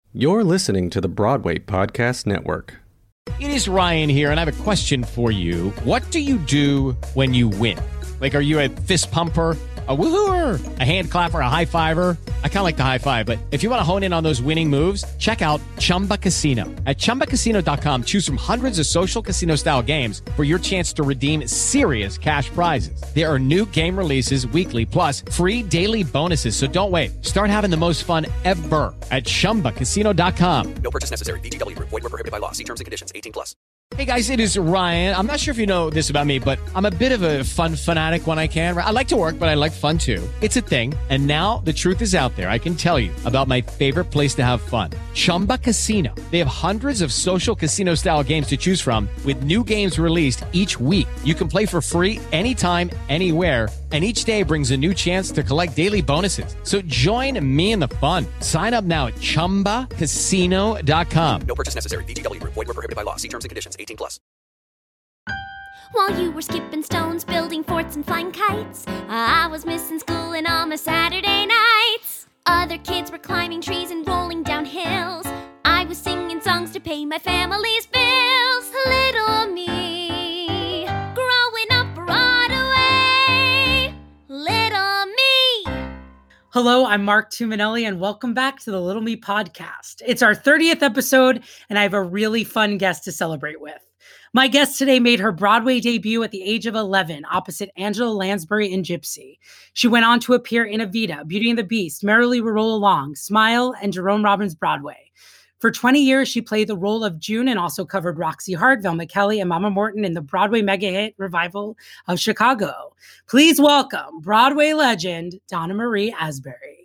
You're listening to the Broadway Podcast Network. It is Ryan here, and I have a question for you. What do you do when you win? Like, are you a fist pumper, a woo-hooer, a hand clapper, a high fiver? I kind of like the high five, but if you want to hone in on those winning moves, check out Chumba Casino. At ChumbaCasino.com, choose from hundreds of social casino-style games for your chance to redeem serious cash prizes. There are new game releases weekly, plus free daily bonuses. So don't wait. Start having the most fun ever at ChumbaCasino.com. No purchase necessary. VGW Group. Void where prohibited by law. See terms and conditions. 18+. Hey guys, it is Ryan. I'm not sure if you know this about me, but I'm a bit of a fun fanatic when I can. I like to work, but I like fun too. It's a thing. And now the truth is out there. I can tell you about my favorite place to have fun. Chumba Casino. They have hundreds of social casino style games to choose from with new games released each week. You can play for free anytime, anywhere. And each day brings a new chance to collect daily bonuses. So join me in the fun. Sign up now at ChumbaCasino.com. No purchase necessary. VGW Group. Void where prohibited by law. See terms and conditions. 18+. While you were skipping stones, building forts, and flying kites, I was missing school and on my Saturday nights. Other kids were climbing trees and rolling down hills. I was singing songs to pay my family's bills. Little me, growing up Broadway. Little me. Hello, I'm Mark Tuminelli, and welcome back to the Little Me podcast. It's our 30th episode, and I have a really fun guest to celebrate with. My guest today made her Broadway debut at the age of 11 opposite Angela Lansbury in Gypsy. She went on to appear in Evita, Beauty and the Beast, Merrily We Roll Along, Smile, and Jerome Robbins' Broadway. For 20 years, she played the role of June and also covered Roxy Hart, Velma Kelly, and Mama Morton in the Broadway mega hit revival of Chicago. Please welcome Broadway legend Donna Marie Asbury.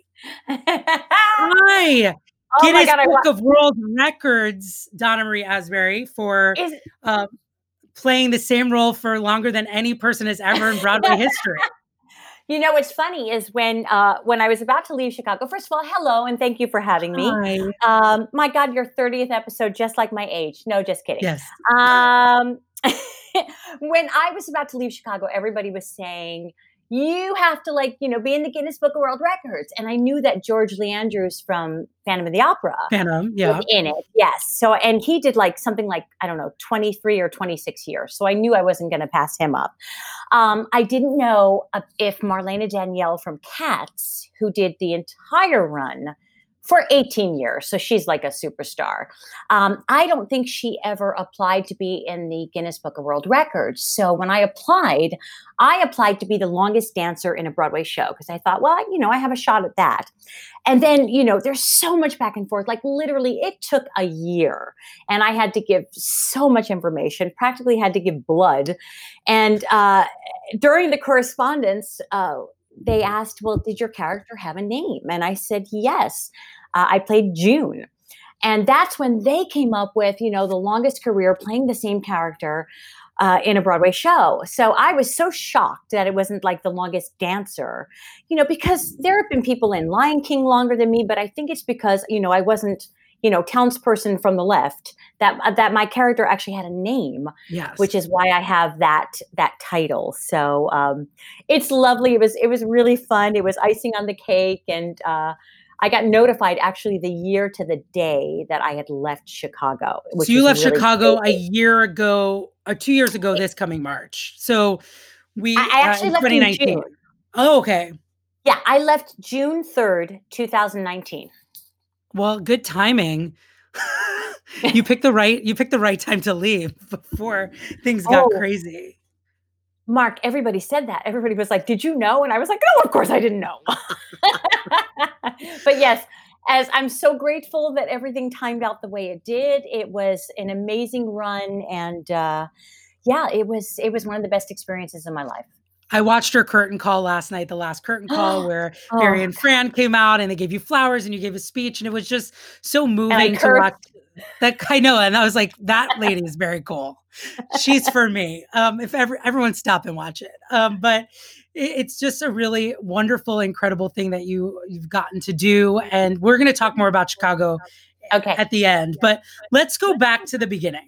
Hi. Guinness Book of World Records, Donna Marie Asbury, for playing the same role for longer than any person has ever in Broadway history. You know, what's funny is when I was about to leave Chicago, first of all, hello, and thank you for having me. Hi. My God, your 30th episode, just like my age. No, just kidding. Yes. When I was about to leave Chicago, everybody was saying, you have to be in the Guinness Book of World Records. And I knew that George Lee Andrews from Phantom of the Opera was in it. Yes. So, and he did something like, I don't know, 23 or 26 years. So I knew I wasn't going to pass him up. I didn't know if Marlena Danielle from Cats, who did the entire run for 18 years. So she's like a superstar. I don't think she ever applied to be in the Guinness Book of World Records. So when I applied to be the longest dancer in a Broadway show because I thought, well, I have a shot at that. And then, there's so much back and forth. Like literally it took a year and I had to give so much information, practically had to give blood. And during the correspondence, they asked, well, did your character have a name? And I said, yes. I played June. And that's when they came up with, the longest career playing the same character in a Broadway show. So I was so shocked that it wasn't like the longest dancer, because there have been people in Lion King longer than me, but I think it's because, I wasn't, townsperson from the left, that my character actually had a name, Yes. which is why I have that title. So it's lovely. It was really fun. It was icing on the cake. And I got notified actually the year to the day that I had left Chicago. So you left Chicago a year ago, or 2 years ago this coming March. So I actually left in 2019. June. Oh, okay. Yeah, I left June 3rd, 2019. Well, good timing. You picked the right time to leave before things got crazy. Mark, everybody said that. Everybody was like, did you know? And I was like, no, of course I didn't know. But yes, as I'm so grateful that everything timed out the way it did. It was an amazing run. And it was one of the best experiences in my life. I watched her curtain call last night, the last curtain call where Barry and Fran came out and they gave you flowers and you gave a speech. And it was just so moving to watch. That I know. And I was like, that lady is very cool. She's for me. If everyone stop and watch it. But it's just a really wonderful, incredible thing that you've gotten to do. And we're going to talk more about Chicago at the end. But let's go back to the beginning.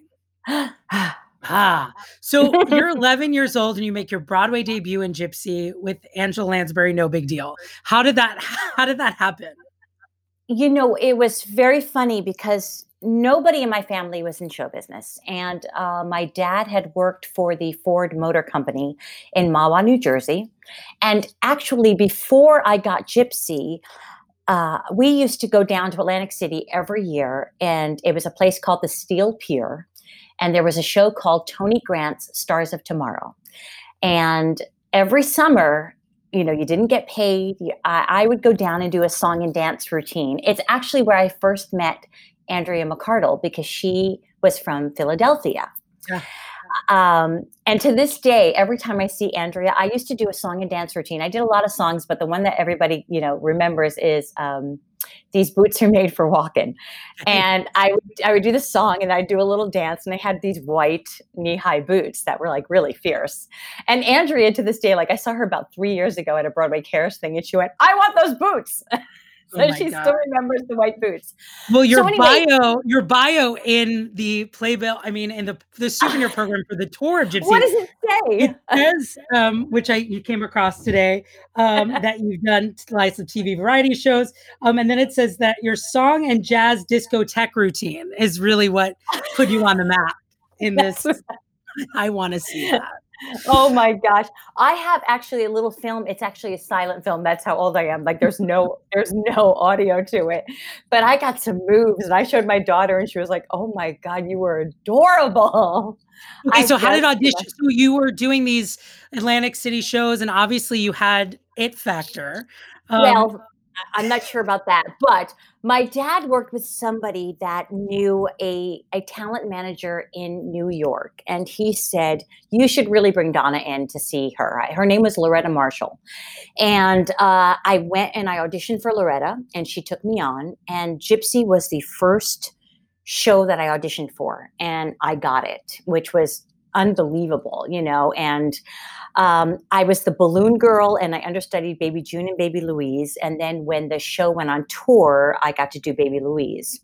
So you're 11 years old and you make your Broadway debut in Gypsy with Angela Lansbury, No Big Deal. How did that happen? It was very funny because nobody in my family was in show business. And my dad had worked for the Ford Motor Company in Mahwah, New Jersey. And actually, before I got Gypsy, we used to go down to Atlantic City every year. And it was a place called the Steel Pier. And there was a show called Tony Grant's Stars of Tomorrow. And every summer, you didn't get paid. I would go down and do a song and dance routine. It's actually where I first met Andrea McArdle because she was from Philadelphia. Yeah. And to this day, every time I see Andrea, I used to do a song and dance routine. I did a lot of songs, but the one that everybody, remembers is These Boots Are Made for Walking. And I would do the song and I'd do a little dance, and I had these white knee-high boots that were like really fierce. And Andrea, to this day, like I saw her about 3 years ago at a Broadway Cares thing, and she went, "I want those boots." So she still remembers the white boots. Well, your bio in the playbill, in the souvenir program for the tour of Gypsy. What does it say? It says, which you came across today, that you've done lots of TV variety shows. And then it says that your song and jazz discotheque routine is really what put you on the map in this. I want to see that. Oh my gosh. I have actually a little film. It's actually a silent film. That's how old I am. Like there's no audio to it, but I got some moves and I showed my daughter and she was like, "Oh my God, you were adorable." Okay. So how did audition? So you were doing these Atlantic City shows and obviously you had it factor. Well, I'm not sure about that, but my dad worked with somebody that knew a talent manager in New York. And he said, "You should really bring Donna in to see her." Her name was Loretta Marshall. And I went and I auditioned for Loretta and she took me on. And Gypsy was the first show that I auditioned for. And I got it, which was unbelievable, and I was the balloon girl and I understudied Baby June and Baby Louise. And then when the show went on tour, I got to do Baby Louise.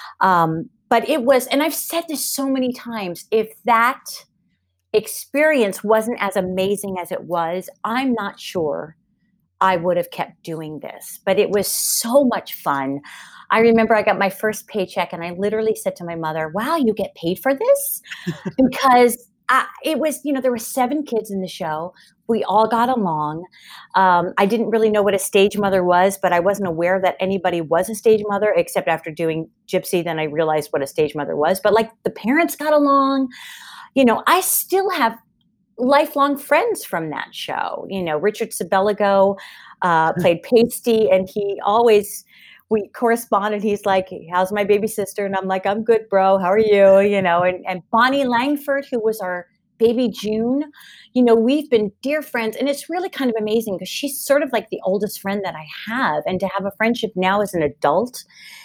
But it was, and I've said this so many times, if that experience wasn't as amazing as it was, I'm not sure I would have kept doing this, but it was so much fun. I remember I got my first paycheck and I literally said to my mother, "Wow, you get paid for this?" Because it was, there were 7 kids in the show. We all got along. I didn't really know what a stage mother was, but I wasn't aware that anybody was a stage mother, except after doing Gypsy, then I realized what a stage mother was. But like the parents got along. I still have lifelong friends from that show. Richard Sabelligo played Pasty, and we corresponded. He's like, "How's my baby sister?" And I'm like, "I'm good, bro. How are you?" And Bonnie Langford, who was our baby June, we've been dear friends. And it's really kind of amazing because she's sort of like the oldest friend that I have. And to have a friendship now as an adult,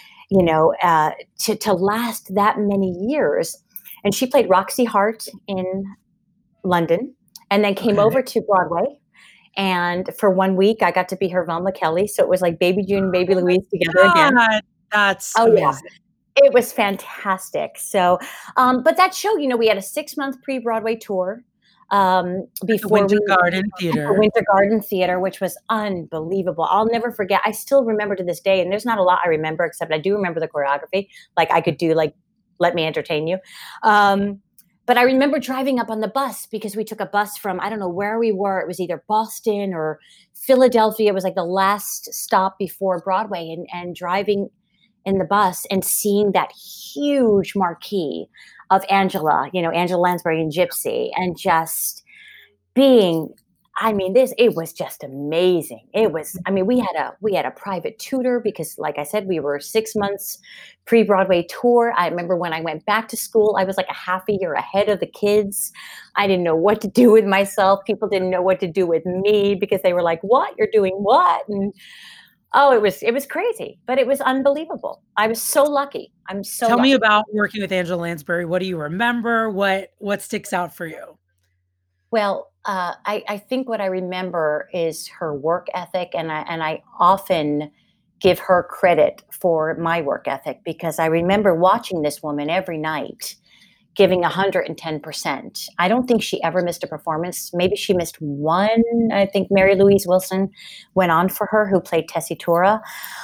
to last that many years. And she played Roxy Hart in London and then came over to Broadway. And for 1 week, I got to be her Velma Kelly. So it was like Baby June and Baby Louise together again. That's amazing. Yeah. It was fantastic. So, but that show, we had a 6-month pre-Broadway tour before Winter Garden Theater. Winter Garden Theater, which was unbelievable. I'll never forget. I still remember to this day, and there's not a lot I remember, except I do remember the choreography. Like I could do Let Me Entertain You. But I remember driving up on the bus because we took a bus from, I don't know where we were. It was either Boston or Philadelphia. It was like the last stop before Broadway, and driving in the bus and seeing that huge marquee of Angela Lansbury and Gypsy, and just being, it was just amazing. It was, we had a private tutor because, like I said, we were 6 months pre-Broadway tour. I remember when I went back to school, I was like a half a year ahead of the kids. I didn't know what to do with myself. People didn't know what to do with me because they were like, "What? You're doing what?" And it was crazy, but it was unbelievable. I was so lucky. Tell me about working with Angela Lansbury. What do you remember? What sticks out for you? Well, I think what I remember is her work ethic, and I often give her credit for my work ethic because I remember watching this woman every night, giving 110%. I don't think she ever missed a performance. Maybe she missed one. I think Mary Louise Wilson went on for her, who played Tessitura.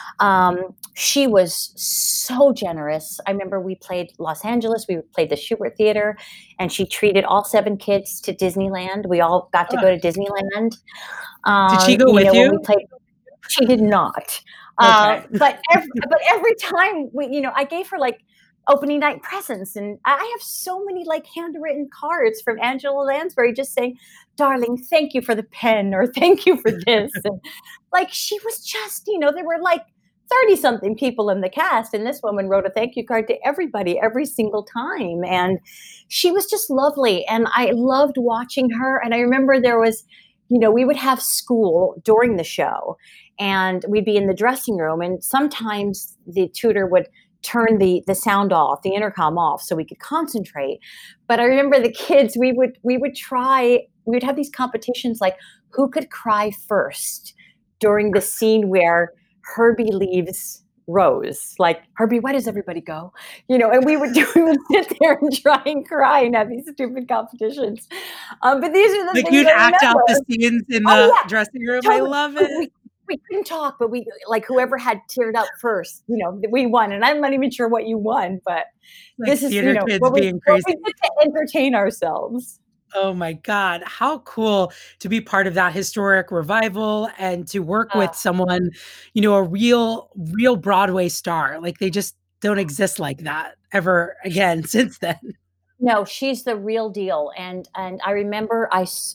She was so generous. I remember we played Los Angeles. We played the Shubert Theater, and she treated all 7 kids to Disneyland. We all got to go to Disneyland. Did she go with you? When we played, she did not. Okay. But every time I gave her like opening night presents, and I have so many like handwritten cards from Angela Lansbury just saying, "Darling, thank you for the pen," or "Thank you for this." And like, she was just, there were like 30-something people in the cast, and this woman wrote a thank you card to everybody every single time. And she was just lovely. And I loved watching her. And I remember there was, we would have school during the show, and we'd be in the dressing room, and sometimes the tutor would turn the sound off, the intercom off, so we could concentrate. But I remember the kids, we would have these competitions, like who could cry first during the scene where Herbie leaves Rose. Like, "Herbie, why does everybody go?" And we would sit there and try and cry and have these stupid competitions. But these are the like things you'd I act out remember. the scenes in the dressing room. Totally. I love it. We couldn't talk, but we like whoever had teared up first, we won. And I'm not even sure what you won, but Like this is theater kids what being what crazy. we did to entertain ourselves. Oh my God. How cool to be part of that historic revival and to work with someone, a real Broadway star. Like, they just don't exist like that ever again since then. No, she's the real deal. And I remember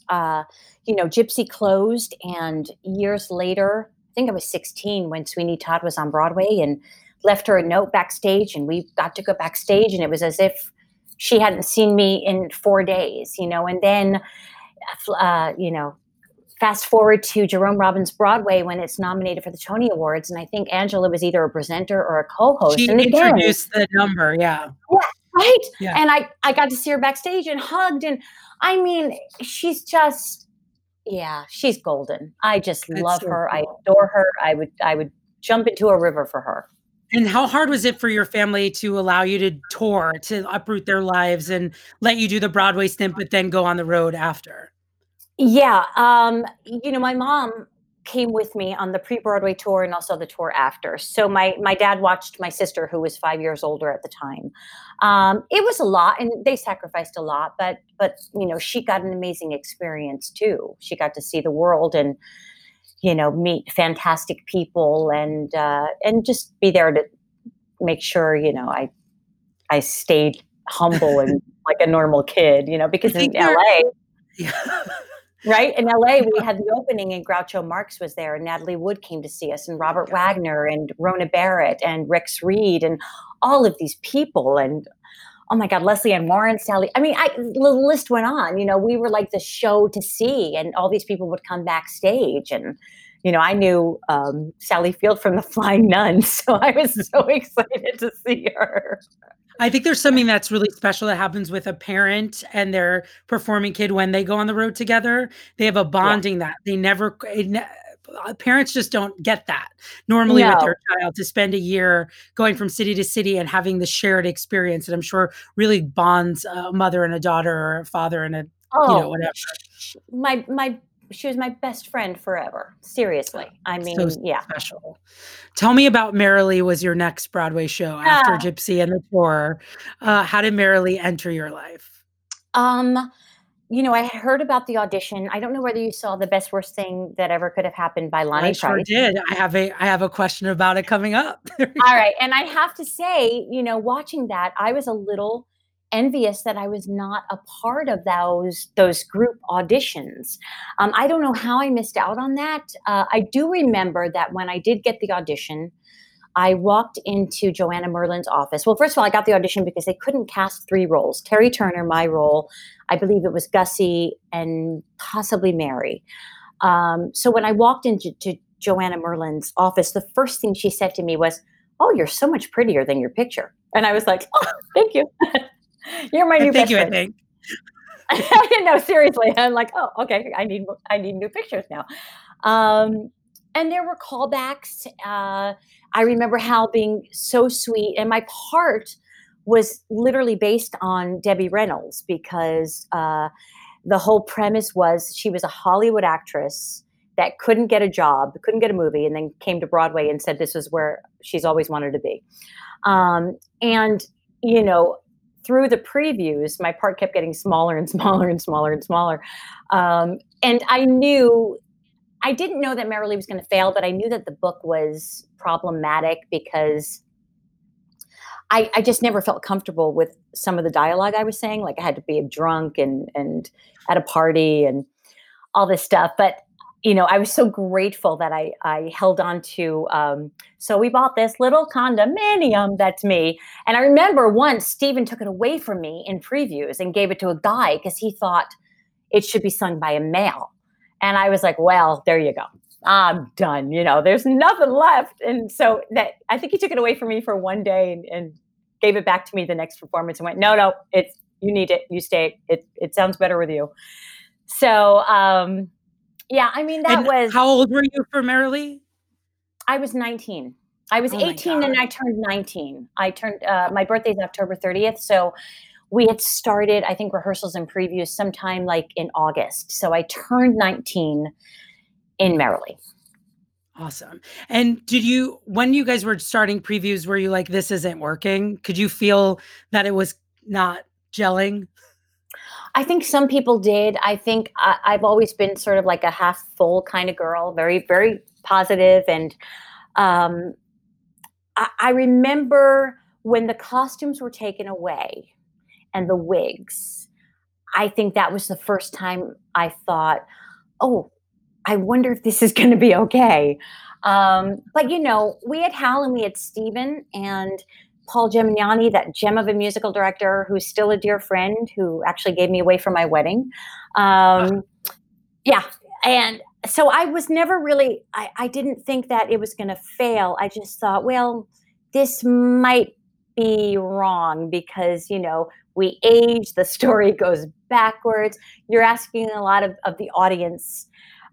Gypsy closed, and years later, I think I was 16 when Sweeney Todd was on Broadway, and left her a note backstage, and we got to go backstage, and it was as if she hadn't seen me in 4 days, and then, fast forward to Jerome Robbins Broadway when it's nominated for the Tony Awards. And I think Angela was either a presenter or a co-host. She and again, introduced the number. Yeah. Right. Yeah. And I got to see her backstage and hugged. And I mean, she's just, she's golden. I just love her. Cool. I adore her. I would jump into a river for her. And how hard was it for your family to allow you to tour, to uproot their lives and let you do the Broadway stint, but then go on the road after? Yeah. My mom came with me on the pre-Broadway tour and also the tour after. So my dad watched my sister, who was 5 years older at the time. It was a lot, and they sacrificed a lot, but she got an amazing experience too. She got to see the world and, meet fantastic people and just be there to make sure, I stayed humble and like a normal kid, because in LA, right? In LA, we had the opening and Groucho Marx was there, and Natalie Wood came to see us, and Robert Wagner and Rona Barrett and Rex Reed and all of these people. And oh my God, Leslie Ann Warren, Sally. I mean, the list went on. We were like the show to see, and all these people would come backstage. And, I knew Sally Field from The Flying Nun, so I was so excited to see her. I think there's something that's really special that happens with a parent and their performing kid when they go on the road together. They have a bonding that they never, parents just don't get that normally with their child, to spend a year going from city to city and having the shared experience. And I'm sure really bonds a mother and a daughter, or a father and a, whatever. She was my best friend forever. Seriously. I mean, so special. Tell me about Merrily was your next Broadway show after Gypsy and the tour. How did Merrily enter your life? I had heard about the audition. I don't know whether you saw The Best Worst Thing That Ever Could Have Happened by Lonnie Price. I sure did. I have a question about it coming up. All right. And I have to say, watching that, I was a little envious that I was not a part of those group auditions. I don't know how I missed out on that. I do remember that when I did get the audition, I walked into Joanna Merlin's office. Well, first of all, I got the audition because they couldn't cast 3 roles. Terry Turner, my role, I believe it was Gussie, and possibly Mary. So when I walked into Joanna Merlin's office, the first thing she said to me was, "Oh, you're so much prettier than your picture." And I was like, "Oh, thank you. You're my new best friend." Thank you. No, seriously. I'm like, "Oh, okay. I need new pictures now." And there were callbacks. I remember Hal being so sweet, and my part was literally based on Debbie Reynolds because the whole premise was she was a Hollywood actress that couldn't get a job, couldn't get a movie, and then came to Broadway and said this is where she's always wanted to be. And, you know, through the previews, my part kept getting smaller and smaller and smaller and smaller. And I didn't know that Merrily was going to fail, but I knew that the book was problematic because I just never felt comfortable with some of the dialogue I was saying. Like I had to be drunk and at a party and all this stuff. But, you know, I was so grateful that I held on to, so we bought this little condominium, that's me. And I remember once Stephen took it away from me in previews and gave it to a guy because he thought it should be sung by a male. And I was like, well, there you go. I'm done. You know, there's nothing left. And so that I think he took it away from me for one day and gave it back to me the next performance and went, no, you need it. You stay. It sounds better with you. So, yeah, I mean, how old were you for Merrily? I was 19. I was 18 and I turned 19. My birthday's October 30th. So we had started, I think, rehearsals and previews sometime like in August. So I turned 19 in Merrily. Awesome. And when you guys were starting previews, were you like, this isn't working? Could you feel that it was not gelling? I think some people did. I think I've always been sort of like a half full kind of girl, very, very positive. And I remember when the costumes were taken away and the wigs, I think that was the first time I thought, oh, I wonder if this is going to be okay. But, you know, we had Hal and we had Stephen and Paul Gemignani, that gem of a musical director who's still a dear friend who actually gave me away for my wedding. Yeah. And so I was never really, I didn't think that it was going to fail. I just thought, well, this might be wrong because, you know, we age, the story goes backwards. You're asking a lot of the audience.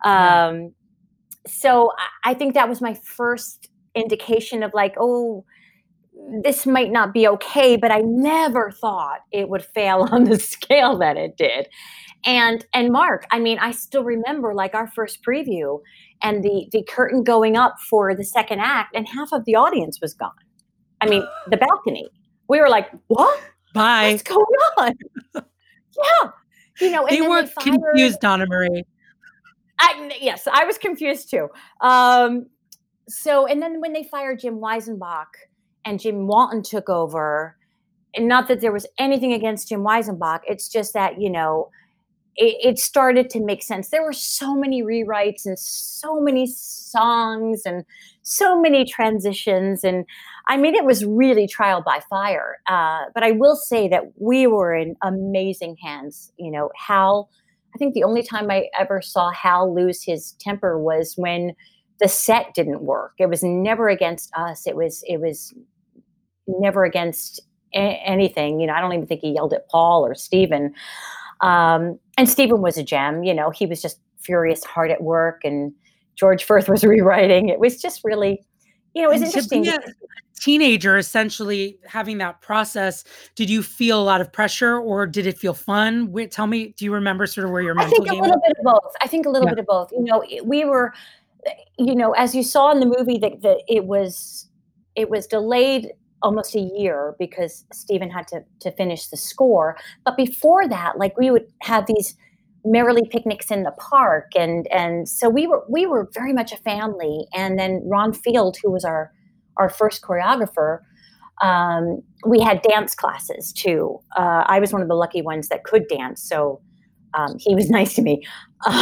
So I think that was my first indication of like, oh, this might not be okay, but I never thought it would fail on the scale that it did. And Mark, I mean, I still remember like our first preview and the curtain going up for the second act and half of the audience was gone. I mean, the balcony. We were like, what? Bye. What's going on? Yeah. You know, and they were confused, Donna Marie. Yes, I was confused too. So, and then when they fired Jim Weisenbach and Jim Walton took over, and not that there was anything against Jim Weisenbach, it's just that, you know, it started to make sense. There were so many rewrites and so many songs and so many transitions. And I mean, it was really trial by fire. But I will say that we were in amazing hands. You know, Hal, I think the only time I ever saw Hal lose his temper was when the set didn't work. It was never against us. It was never against anything. You know, I don't even think he yelled at Paul or Stephen. And Stephen was a gem. You know, he was just furious, hard at work, and George Firth was rewriting. It was just really, you know, it was interesting. To be a teenager, essentially having that process, did you feel a lot of pressure or did it feel fun? Tell me, do you remember sort of where your mental game was? I think a little bit of both. I think a little bit of both. You know, we were, you know, as you saw in the movie, that it was delayed almost a year because Stephen had to finish the score. But before that, like we would have these Merrily picnics in the park. And so we were very much a family. And then Ron Field, who was our first choreographer, we had dance classes too. I was one of the lucky ones that could dance. So he was nice to me.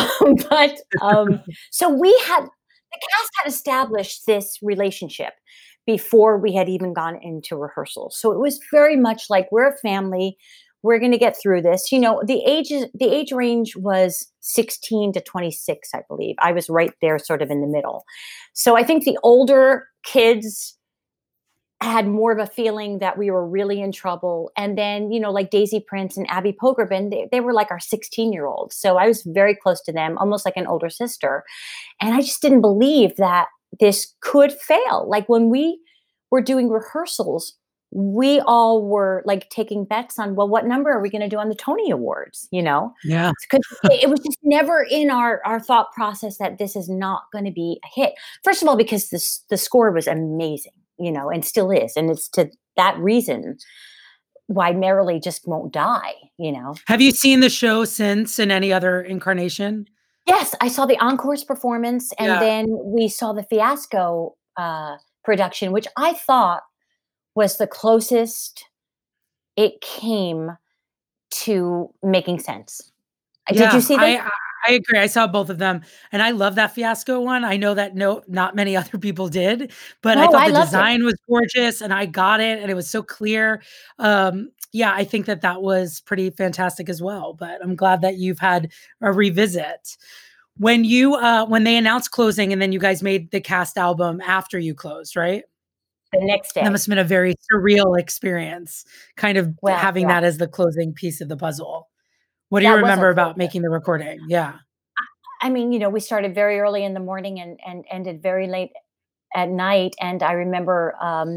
So the cast had established this relationship before we had even gone into rehearsal. So it was very much like we're a family. We're going to get through this. You know, the age range was 16 to 26, I believe. I was right there sort of in the middle. So I think the older kids had more of a feeling that we were really in trouble. And then, you know, like Daisy Prince and Abby Pogrebin, they were like our 16-year-olds. So I was very close to them, almost like an older sister. And I just didn't believe that this could fail. Like when we were doing rehearsals, we all were like taking bets on, well, what number are we going to do on the Tony Awards? Yeah. Because it was just never in our thought process that this is not going to be a hit. First of all, because the score was amazing, and still is. And it's to that reason why Merrily just won't die, Have you seen the show since in any other incarnation? Yes, I saw the Encore's performance, and then we saw the Fiasco production, which I thought was the closest it came to making sense. Did you see that? I agree. I saw both of them, and I love that Fiasco one. I know that not many other people did, but I thought the design was gorgeous, and I got it, and it was so clear. I think that was pretty fantastic as well. But I'm glad that you've had a revisit. When they announced closing, and then you guys made the cast album after you closed, right? The next day. That must have been a very surreal experience, kind of having that as the closing piece of the puzzle. What do you remember about making the recording? Yeah. I mean, we started very early in the morning and ended very late at night. And I remember,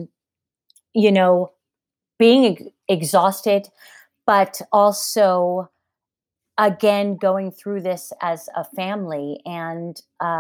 being exhausted, but also, again, going through this as a family. And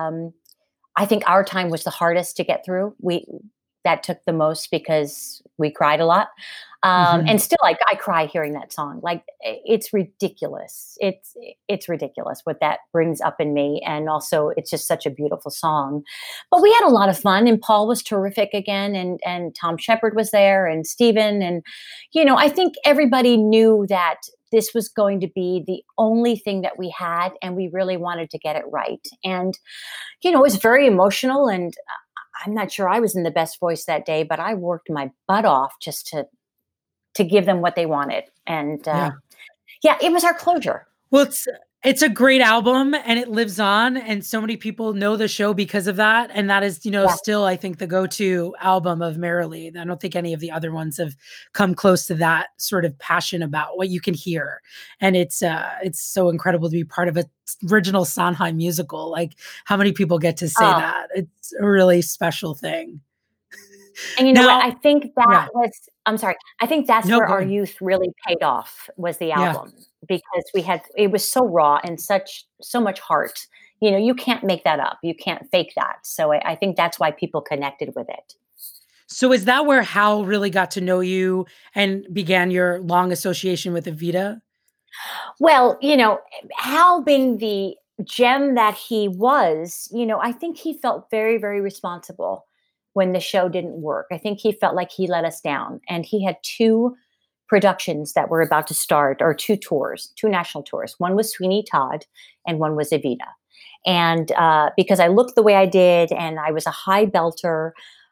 I think our time was the hardest to get through. That took the most because we cried a lot. And still, I cry hearing that song. Like, it's ridiculous. It's ridiculous what that brings up in me. And also, it's just such a beautiful song. But we had a lot of fun, and Paul was terrific again, and Tom Shepard was there, and Stephen. And, I think everybody knew that this was going to be the only thing that we had, and we really wanted to get it right. And, it was very emotional, and I'm not sure I was in the best voice that day, but I worked my butt off just to give them what they wanted. And it was our closure. Well, it's a great album, and it lives on, and so many people know the show because of that. And that is, still, I think, the go-to album of Merrily. I don't think any of the other ones have come close to that sort of passion about what you can hear. And it's so incredible to be part of an original Sondheim musical. Like, how many people get to say that? It's a really special thing. And you know what? I think that was, I'm sorry. I think that's where our youth really paid off, was the album, because it was so raw and so much heart. You can't make that up. You can't fake that. So I think that's why people connected with it. So is that where Hal really got to know you and began your long association with Evita? Well, Hal being the gem that he was, I think he felt very, very responsible when the show didn't work. I think he felt like he let us down. And he had 2 productions that were about to start, or 2 tours, 2 national tours. One was Sweeney Todd and one was Evita. And because I looked the way I did and I was a high belter,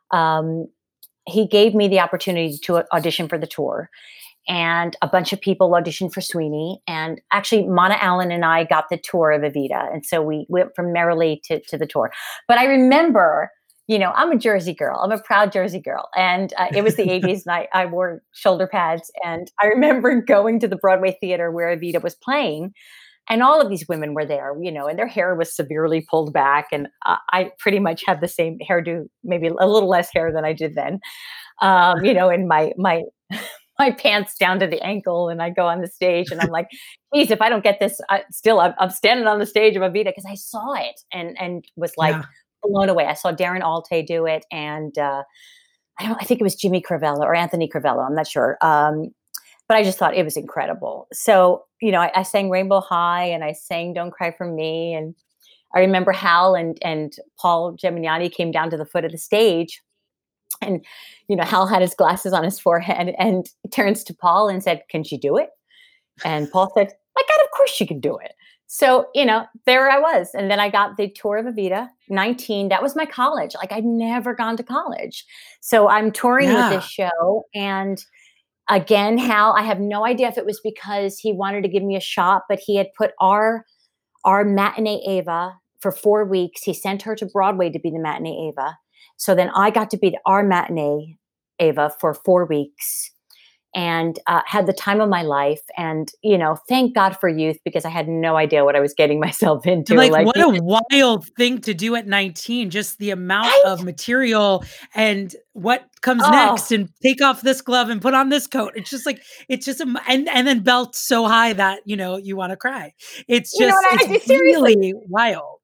he gave me the opportunity to audition for the tour. And a bunch of people auditioned for Sweeney. And actually, Mona Allen and I got the tour of Evita. And so we went from Merrily to the tour. But I remember, I'm a Jersey girl. I'm a proud Jersey girl. And it was the 80s, and I wore shoulder pads. And I remember going to the Broadway theater where Evita was playing. And all of these women were there, and their hair was severely pulled back. And I pretty much had the same hairdo, maybe a little less hair than I did then, and my pants down to the ankle. And I go on the stage and I'm like, geez, if I don't get this, I'm standing on the stage of Evita, because I saw it and was like, blown away. I saw Darren Alte do it, and I think it was Jimmy Crivello or Anthony Crivello. I'm not sure, but I just thought it was incredible. So I sang Rainbow High, and I sang Don't Cry for Me, and I remember Hal and Paul Gemignani came down to the foot of the stage, and Hal had his glasses on his forehead and turns to Paul and said, "Can she do it?" And Paul said, "My God, of course she can do it." So, there I was. And then I got the tour of Evita, 19. That was my college. Like, I'd never gone to college. So I'm touring with this show. And again, Hal, I have no idea if it was because he wanted to give me a shot, but he had put our matinee Ava for 4 weeks. He sent her to Broadway to be the matinee Ava. So then I got to be our matinee Ava for 4 weeks. and had the time of my life. And, you know, thank God for youth, because I had no idea what I was getting myself into. Like what a wild thing to do at 19, just the amount of material and what comes next, and take off this glove and put on this coat. It's just like, and then belt so high that, you know, you want to cry. It's just, it's really wild.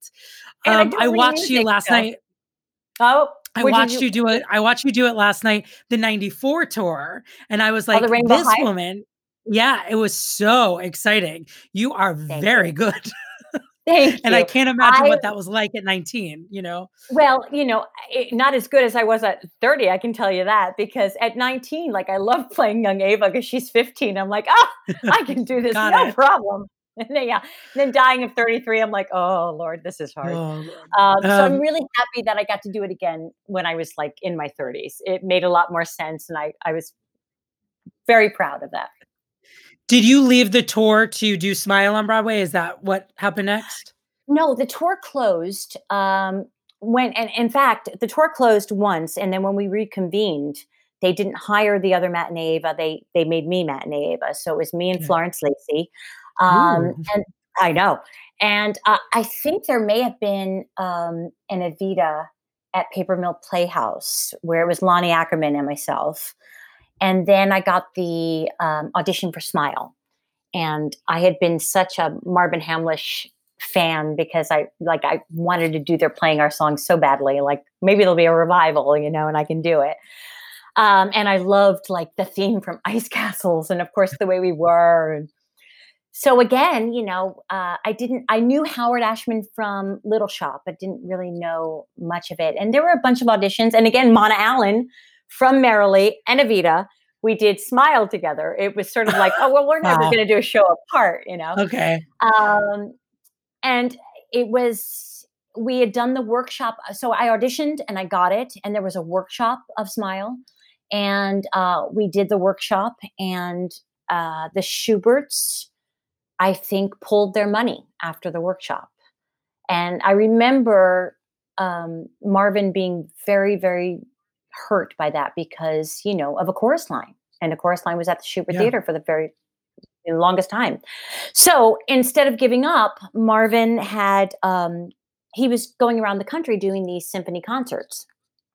I watched you last night. Oh, I watched you do it last night, the 94 tour. And I was like, this woman, yeah, it was so exciting. You are very good. Thank you. And I can't imagine what that was like at 19, you know? Well, you know, not as good as I was at 30, I can tell you that, because at 19, like, I love playing young Ava because she's 15. I'm like, I can do this, no problem. And then dying of 33, I'm like, oh Lord, this is hard. So I'm really happy that I got to do it again when I was like in my 30s. It made a lot more sense, and I was very proud of that. Did you leave the tour to do Smile on Broadway? Is that what happened next? No, the tour closed. And in fact, the tour closed once, and then when we reconvened, they didn't hire the other Matinee Ava. They made me Matinee Ava. So it was me and Florence Lacey. And I know. And I think there may have been an Evita at Paper Mill Playhouse where it was Lonnie Ackerman and myself. And then I got the audition for Smile. And I had been such a Marvin Hamlisch fan because I wanted to do their Playing Our Song so badly. Like, maybe there'll be a revival, you know, and I can do it. And I loved like the theme from Ice Castles, and of course The Way We Were. So again, you know, I knew Howard Ashman from Little Shop, but didn't really know much of it. And there were a bunch of auditions. And again, Mona Allen from Merrily and Evita, we did Smile together. It was sort of like, oh, well, we're never going to do a show apart, you know? Okay. And we had done the workshop. So I auditioned and I got it. And there was a workshop of Smile. And we did the workshop, and the Schuberts, I think, pulled their money after the workshop. And I remember Marvin being very, very hurt by that because, you know, of a chorus line. And a chorus line was at the Schubert Theater for the longest time. So instead of giving up, Marvin had, he was going around the country doing these symphony concerts.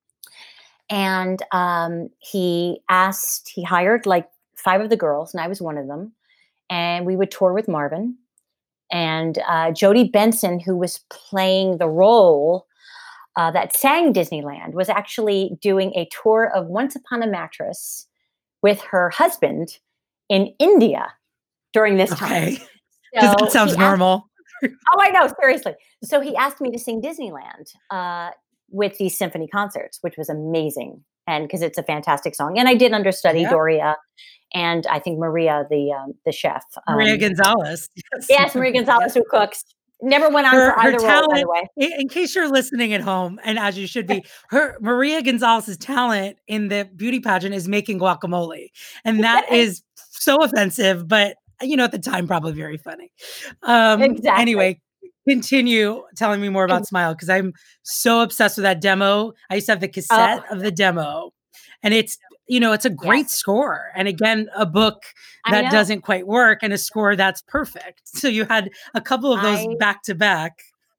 And he hired like 5 of the girls, and I was one of them. And we would tour with Marvin. And Jody Benson, who was playing the role that sang Disneyland, was actually doing a tour of Once Upon a Mattress with her husband in India during this time. So that sounds normal. I know, seriously. So he asked me to sing Disneyland with these symphony concerts, which was amazing. And because it's a fantastic song. And I did understudy Doria and I think Maria, the chef. Maria Gonzalez. Yes, Maria Gonzalez, who cooks. Never went on for either role, by the way. In case you're listening at home, and as you should be, Maria Gonzalez's talent in the beauty pageant is making guacamole. And that is so offensive, but, you know, at the time, probably very funny. Exactly. Anyway, continue telling me more about Smile, because I'm so obsessed with that demo. I used to have the cassette of the demo, and it's, you know, it's a great score. And again, a book that doesn't quite work and a score that's perfect. So you had a couple of those back to back.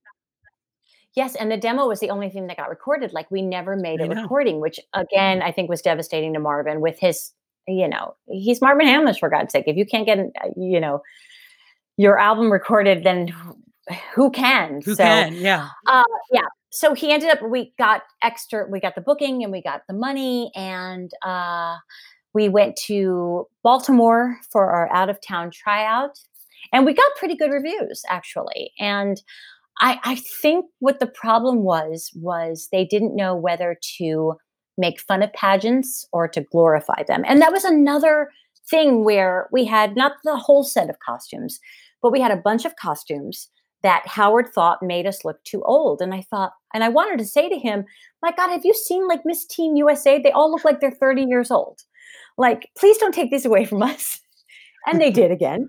Yes. And the demo was the only thing that got recorded. Like, we never made a recording, which again, I think was devastating to Marvin with his, you know, he's Marvin Hamlisch, for God's sake. If you can't get, you know, your album recorded, then who can? Who can? Yeah. So he ended up, we got the booking and we got the money, and we went to Baltimore for our out of town tryout, and we got pretty good reviews, actually. And I think what the problem was they didn't know whether to make fun of pageants or to glorify them. And that was another thing where we had not the whole set of costumes, but we had a bunch of costumes that Howard thought made us look too old. And I wanted to say to him, my God, have you seen like Miss Teen USA? They all look like they're 30 years old. Like, please don't take these away from us. And they did again.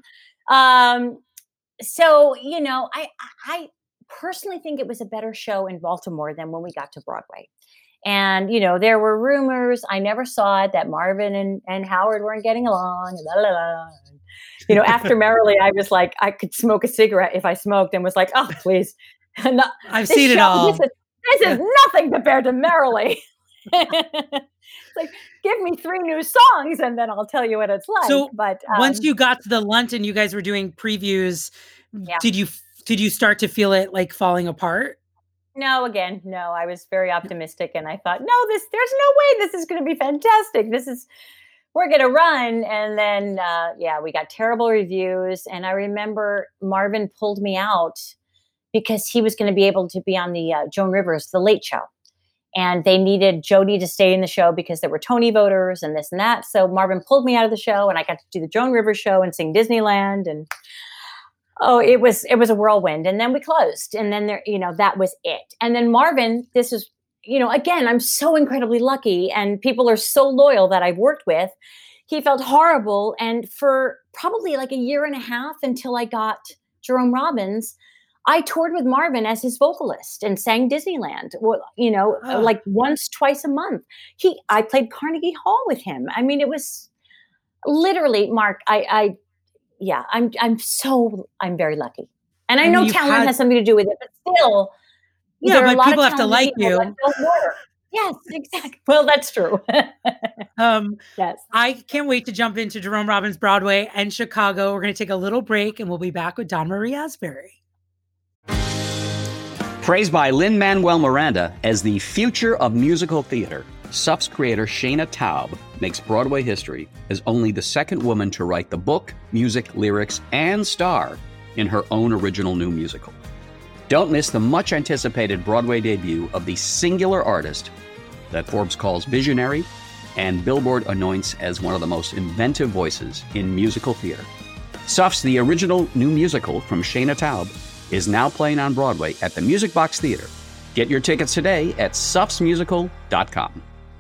So, you know, I personally think it was a better show in Baltimore than when we got to Broadway. And, there were rumors, I never saw it, that Marvin and Howard weren't getting along. Blah, blah, blah. After Merrily, I was like, I could smoke a cigarette if I smoked, and was like, oh, please. No, I've seen it all. This is nothing compared to Merrily. It's like, give me 3 new songs and then I'll tell you what it's like. So, but once you got to the Lunt and you guys were doing previews, did you start to feel it like falling apart? No, I was very optimistic, and I thought, there's no way this is going to be fantastic. We're going to run. And then, we got terrible reviews. And I remember Marvin pulled me out because he was going to be able to be on the Joan Rivers, The Late Show. And they needed Jody to stay in the show because there were Tony voters and this and that. So Marvin pulled me out of the show, and I got to do the Joan Rivers show and sing Disneyland. And it was a whirlwind. And then we closed. And then that was it. And then Marvin, this is, again, I'm so incredibly lucky, and people are so loyal that I've worked with. He felt horrible. And for probably like a year and a half until I got Jerome Robbins, I toured with Marvin as his vocalist and sang Disneyland, like once, twice a month. I played Carnegie Hall with him. I mean, it was literally, Mark, I'm very lucky. And I know talent has something to do with it, but still. Yeah, but people have to like you. Yes, exactly. Well, that's true. Yes. I can't wait to jump into Jerome Robbins Broadway and Chicago. We're going to take a little break, and we'll be back with Donna Marie Asbury. Praised by Lin-Manuel Miranda as the future of musical theater, SUF's creator Shana Taub makes Broadway history as only the second woman to write the book, music, lyrics, and star in her own original new musical. Don't miss the much-anticipated Broadway debut of the singular artist that Forbes calls visionary and Billboard anoints as one of the most inventive voices in musical theater. SUF's The Original New Musical from Shana Taub is now playing on Broadway at the Music Box Theater. Get your tickets today at sufsmusical.com.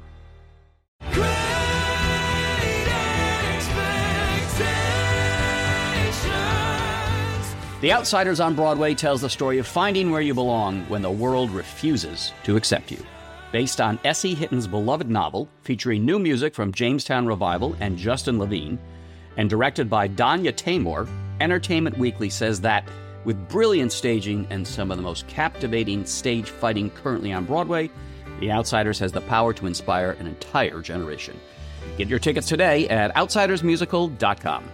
The Outsiders on Broadway tells the story of finding where you belong when the world refuses to accept you. Based on S.E. Hitton's beloved novel, featuring new music from Jamestown Revival and Justin Levine, and directed by Danya Taymor, Entertainment Weekly says that with brilliant staging and some of the most captivating stage fighting currently on Broadway, The Outsiders has the power to inspire an entire generation. Get your tickets today at outsidersmusical.com.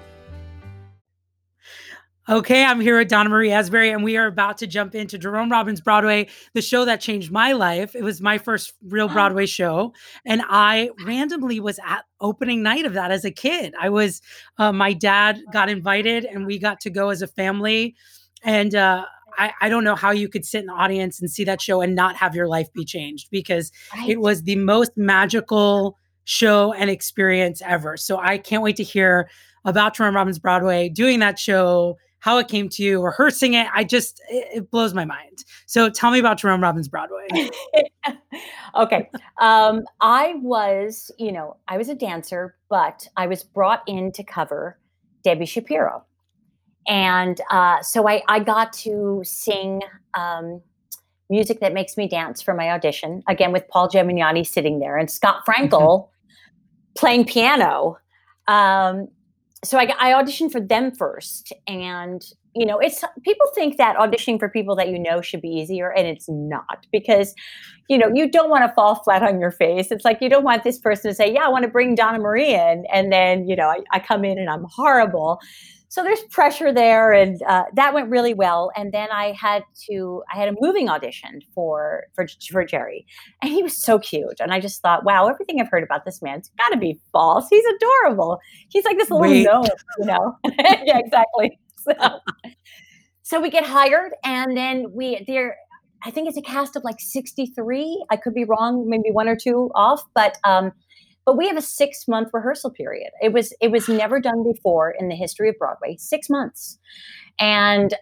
Okay, I'm here with Donna Marie Asbury, and we are about to jump into Jerome Robbins Broadway, the show that changed my life. It was my first real Broadway show, and I randomly was at opening night of that as a kid. My dad got invited, and we got to go as a family. And I don't know how you could sit in the audience and see that show and not have your life be changed, because it was the most magical show and experience ever. So I can't wait to hear about Jerome Robbins Broadway, doing that show, how it came to you, rehearsing it. It blows my mind. So tell me about Jerome Robbins Broadway. Okay. I was a dancer, but I was brought in to cover Debbie Shapiro. And so I got to sing Music That Makes Me Dance for my audition, again with Paul Gemignani sitting there and Scott Frankel playing piano. So I auditioned for them first. And, people think that auditioning for people that should be easier, and it's not, because, you don't want to fall flat on your face. It's like, you don't want this person to say, yeah, I want to bring Donna Marie in. And then, I come in and I'm horrible. So there's pressure there, and that went really well. And then I had a moving audition for Jerry, and he was so cute. And I just thought, wow, everything I've heard about this man's got to be false. He's adorable. He's like this little gnome, Yeah, exactly. So we get hired, and then I think it's a cast of like 63. I could be wrong, maybe 1 or 2 off, but we have a 6-month rehearsal period. It was never done before in the history of Broadway, 6 months. And,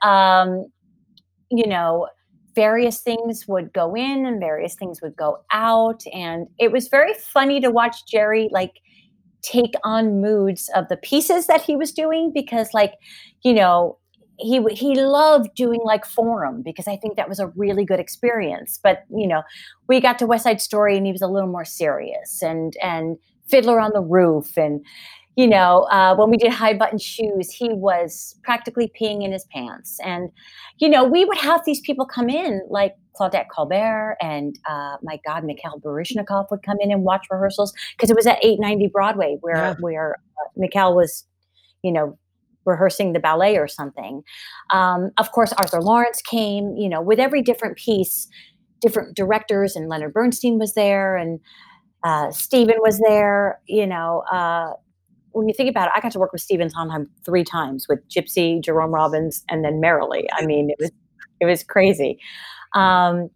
various things would go in and various things would go out. And it was very funny to watch Jerry take on moods of the pieces that he was doing, because he loved doing like Forum, because I think that was a really good experience. But, we got to West Side Story and he was a little more serious, and Fiddler on the Roof. And, when we did High Button Shoes, he was practically peeing in his pants. And, we would have these people come in like Claudette Colbert and, my God, Mikhail Baryshnikov would come in and watch rehearsals, because it was at 890 Broadway where Mikhail was, rehearsing the ballet or something. Of course, Arthur Lawrence came, with every different piece, different directors, and Leonard Bernstein was there, and Stephen was there. When you think about it, I got to work with Stephen Sondheim 3 times, with Gypsy, Jerome Robbins, and then Merrily. I mean, it was crazy. So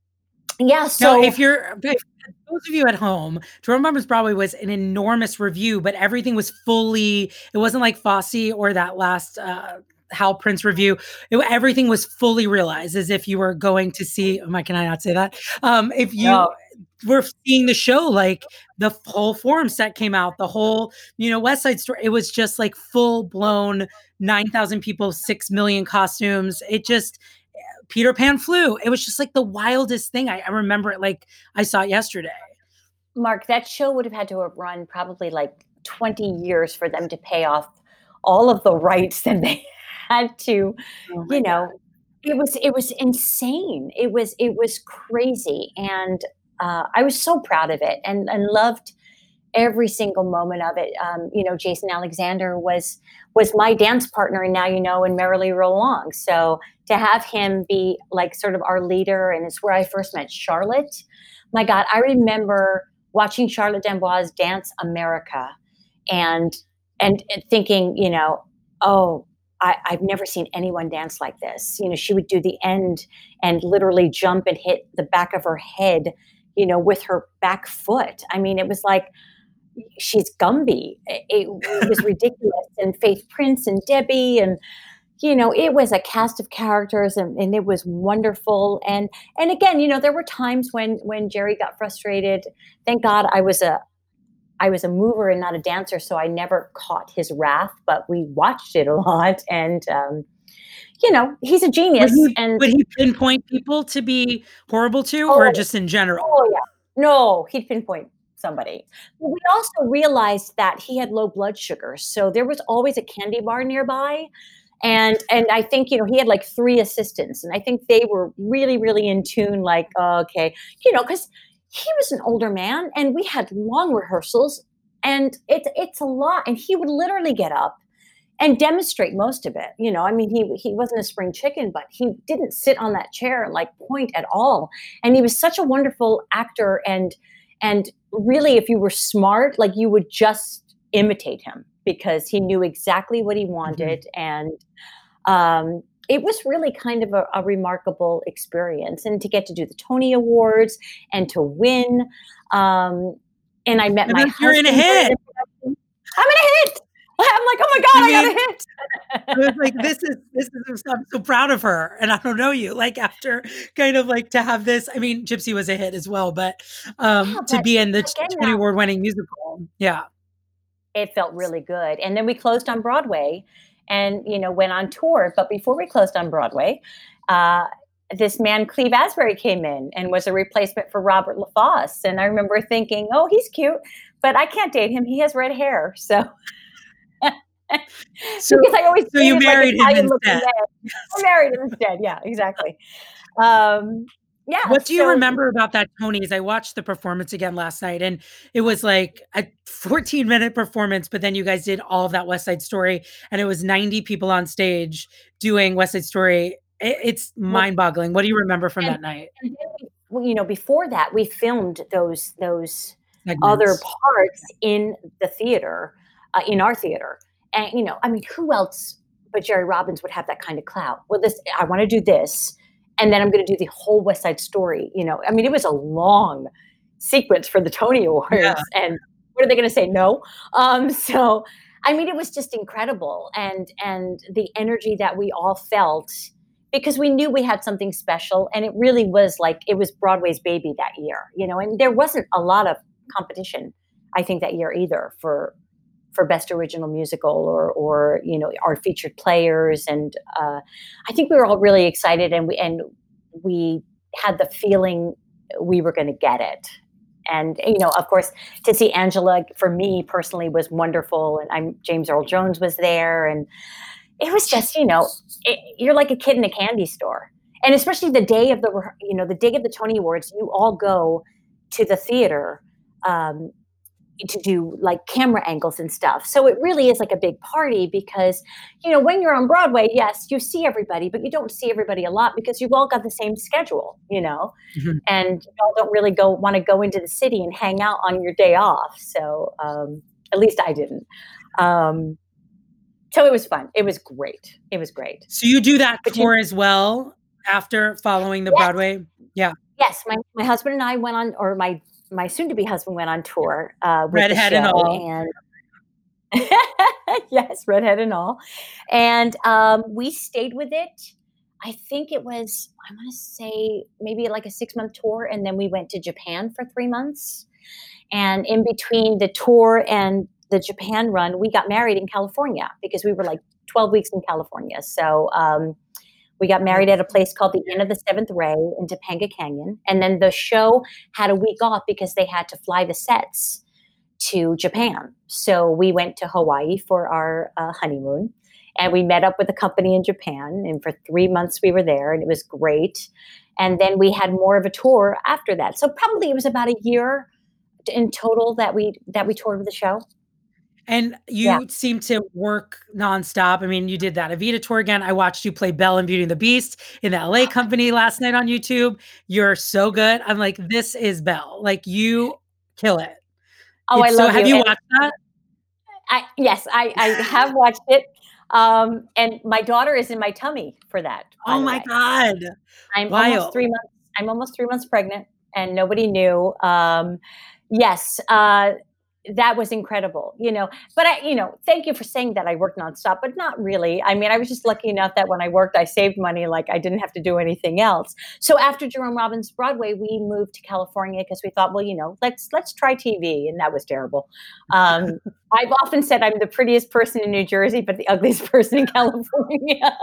if those of you at home, Jerome Robbins Broadway was an enormous review, but everything was it wasn't like Fosse or that last Hal Prince review. Everything was fully realized, as if you were going to see, can I not say that? If you were seeing the show, like the whole Forum set came out, the whole, West Side Story, it was just like full blown 9,000 people, 6 million costumes. It just, Peter Pan flew. It was just like the wildest thing. I remember it like I saw it yesterday. Mark, that show would have had to have run probably like 20 years for them to pay off all of the rights that they had to, God. It was insane. It was crazy. And I was so proud of it and loved every single moment of it. Jason Alexander was my dance partner, and Now You Know, and Merrily Roll Along. So to have him be like sort of our leader, and it's where I first met Charlotte. My God, I remember watching Charlotte D'Amboise dance America, and thinking, I've never seen anyone dance like this. She would do the end and literally jump and hit the back of her head, with her back foot. I mean, it was like, she's Gumby. It was ridiculous. And Faith Prince and Debbie, and it was a cast of characters, and it was wonderful. And again, there were times when Jerry got frustrated. Thank God I was a mover and not a dancer, so I never caught his wrath, but we watched it a lot. And he's a genius. Would he pinpoint people to be horrible to, or just in general? Oh yeah, no, he'd pinpoint somebody. But we also realized that he had low blood sugar, so there was always a candy bar nearby. And I think, he had like 3 assistants, and I think they were really, really in tune, like, okay, because he was an older man, and we had long rehearsals, and it's a lot. And he would literally get up and demonstrate most of it. He wasn't a spring chicken, but he didn't sit on that chair and like point at all. And he was such a wonderful actor. And really, if you were smart, like, you would just imitate him, because he knew exactly what he wanted. Mm-hmm. And it was really kind of a remarkable experience. And to get to do the Tony Awards and to win. And I met my husband. You're in a hit. I'm in a hit. I'm like, oh my God, I got a hit. I was like, this is, I'm so proud of her. And I don't know you, like, after kind of like to have this, I mean, Gypsy was a hit as well, but to be in the Tony Award winning musical. Yeah. It felt really good. And then we closed on Broadway and, went on tour. But before we closed on Broadway, this man, Cleve Asbury, came in and was a replacement for Robert LaFosse. And I remember thinking, oh, he's cute, but I can't date him. He has red hair. So because I always you married him instead. I married him instead. Yeah, exactly. Yeah. What do you remember about that Tony's? I watched the performance again last night, and it was like a 14-minute performance, but then you guys did all of that West Side Story, and it was 90 people on stage doing West Side Story. It's mind-boggling. What do you remember from that night? And then, before that, we filmed those other parts in the theater, in our theater. And, who else but Jerry Robbins would have that kind of clout? Well, I want to do this. And then I'm going to do the whole West Side Story. It was a long sequence for the Tony Awards. Yeah. And what are they going to say? No. It was just incredible. And the energy that we all felt, because we knew we had something special. And it really was like, it was Broadway's baby that year, and there wasn't a lot of competition, I think, that year either for for Best Original Musical or our featured players. And I think we were all really excited, and we had the feeling we were going to get it. And, of course, to see Angela, for me personally, was wonderful. And James Earl Jones was there. And it was just, you're like a kid in a candy store. And especially the day of the day of the Tony Awards, you all go to the theater to do like camera angles and stuff. So it really is like a big party because, when you're on Broadway, yes, you see everybody, but you don't see everybody a lot because you've all got the same schedule, Mm-hmm. and you all don't really want to go into the city and hang out on your day off. So at least I didn't. So it was fun. It was great. It was great. So you do that tour as well after following the Broadway? Yeah. Yes. My husband and I went on, or my soon-to-be husband went on tour with Redhead the show, and all. and yes, redhead and all. And we stayed with it. I think it was, I want to say maybe like a 6-month tour. And then we went to Japan for 3 months. And in between the tour and the Japan run, we got married in California because we were like 12 weeks in California. So we got married at a place called the Inn of the Seventh Ray in Topanga Canyon. And then the show had a week off because they had to fly the sets to Japan. So we went to Hawaii for our honeymoon, and we met up with a company in Japan. And for 3 months we were there, and it was great. And then we had more of a tour after that. So probably it was about a year in total that we toured with the show. And you seem to work nonstop. I mean, you did that Evita tour again. I watched you play Belle in Beauty and the Beast in the LA company last night on YouTube. You're so good. I'm like, this is Belle. Like, you kill it. Oh, I love you. Have you watched that? Yes, I have watched it. And my daughter is in my tummy for that. Oh my God. I'm almost 3 months. I'm almost 3 months pregnant, and nobody knew. Yes. That was incredible, but thank you for saying that I worked nonstop, but not really. I mean, I was just lucky enough that when I worked, I saved money. Like I didn't have to do anything else. So after Jerome Robbins Broadway, we moved to California because we thought, well, let's try TV. And that was terrible. I've often said I'm the prettiest person in New Jersey, but the ugliest person in California.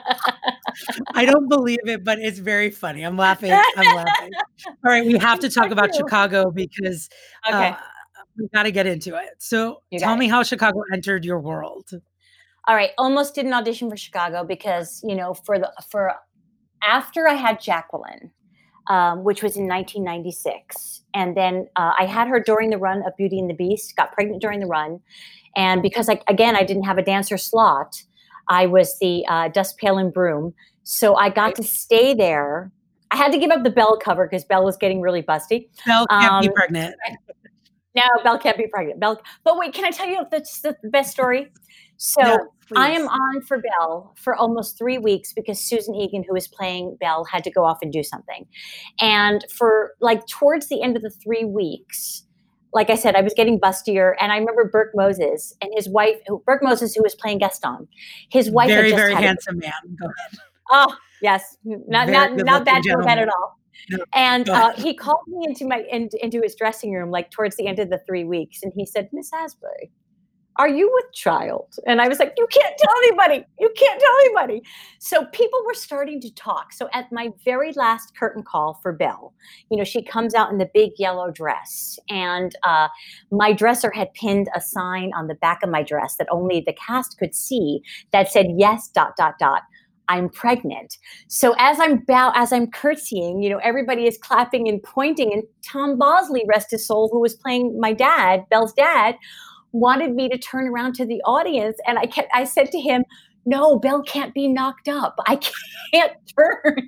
I don't believe it, but it's very funny. I'm laughing. All right. We have to talk about Chicago because, we got to get into it. So tell me how Chicago entered your world. All right. Almost did an audition for Chicago because, for after I had Jacqueline, which was in 1996. And then I had her during the run of Beauty and the Beast, got pregnant during the run. And because I didn't have a dancer slot, I was the Dust Pail and Broom. So I got to stay there. I had to give up the Belle cover because Belle was getting really busty. Belle can't be pregnant. No, Belle can't be pregnant. But wait, can I tell you the best story? So I am on for Belle for almost 3 weeks because Susan Egan, who was playing Belle, had to go off and do something. And for towards the end of the 3 weeks, like I said, I was getting bustier. And I remember Burke Moses and his wife, Burke Moses, who was playing Gaston. His wife very, had just very had handsome man. Go ahead. Oh, yes. Not bad to look at all. No. And he called me into his dressing room towards the end of the 3 weeks, and he said, "Miss Asbury, are you with child?" And I was like, "You can't tell anybody. You can't tell anybody." So people were starting to talk. So at my very last curtain call for Belle, she comes out in the big yellow dress, and my dresser had pinned a sign on the back of my dress that only the cast could see that said, "Yes, ... I'm pregnant." So as I'm curtsying, everybody is clapping and pointing. And Tom Bosley, rest his soul, who was playing my dad, Belle's dad, wanted me to turn around to the audience. And I said to him, "No, Belle can't be knocked up. I can't turn."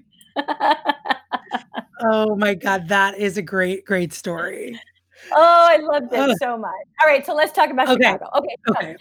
Oh my God. That is a great, great story. Oh, I loved it so much. All right. So let's talk about Chicago. Okay.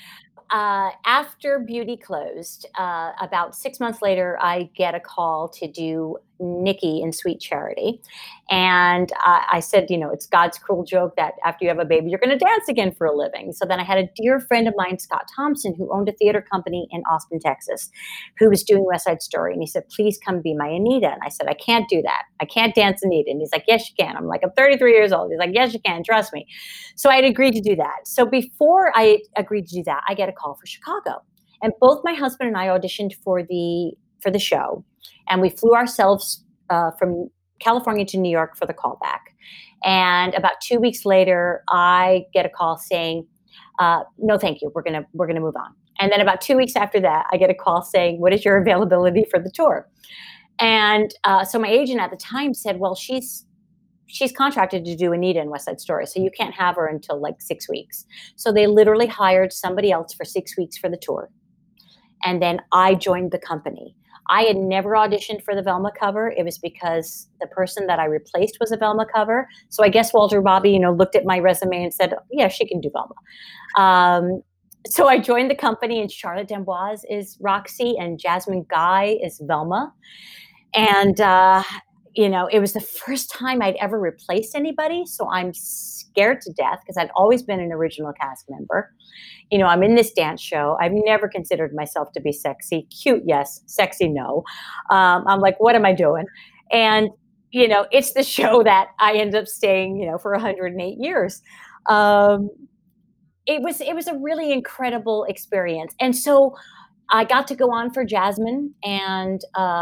After Beauty closed, about 6 months later, I get a call to do Nikki in Sweet Charity. And I said, it's God's cruel joke that after you have a baby, you're going to dance again for a living. So then I had a dear friend of mine, Scott Thompson, who owned a theater company in Austin, Texas, who was doing West Side Story. And he said, please come be my Anita. And I said, I can't do that. I can't dance Anita. And he's like, yes, you can. I'm like, I'm 33 years old. He's like, yes, you can. Trust me. So I had agreed to do that. So before I agreed to do that, I get a call for Chicago. And both my husband and I auditioned for the show. And we flew ourselves from California to New York for the callback. And about 2 weeks later, I get a call saying, no, thank you. We're gonna move on. And then about 2 weeks after that, I get a call saying, what is your availability for the tour? And so my agent at the time said, well, she's contracted to do Anita in West Side Story, so you can't have her until like 6 weeks. So they literally hired somebody else for 6 weeks for the tour. And then I joined the company. I had never auditioned for the Velma cover. It was because the person that I replaced was a Velma cover. So I guess Walter Bobby, looked at my resume and said, yeah, she can do Velma. So I joined the company, and Charlotte D'Amboise is Roxy and Jasmine Guy is Velma. And, it was the first time I'd ever replaced anybody. So I'm scared to death because I'd always been an original cast member. I'm in this dance show. I've never considered myself to be sexy. Cute, yes. Sexy, no. I'm like, what am I doing? And, it's the show that I ended up staying, for 108 years. It was a really incredible experience. And so I got to go on for Jasmine, and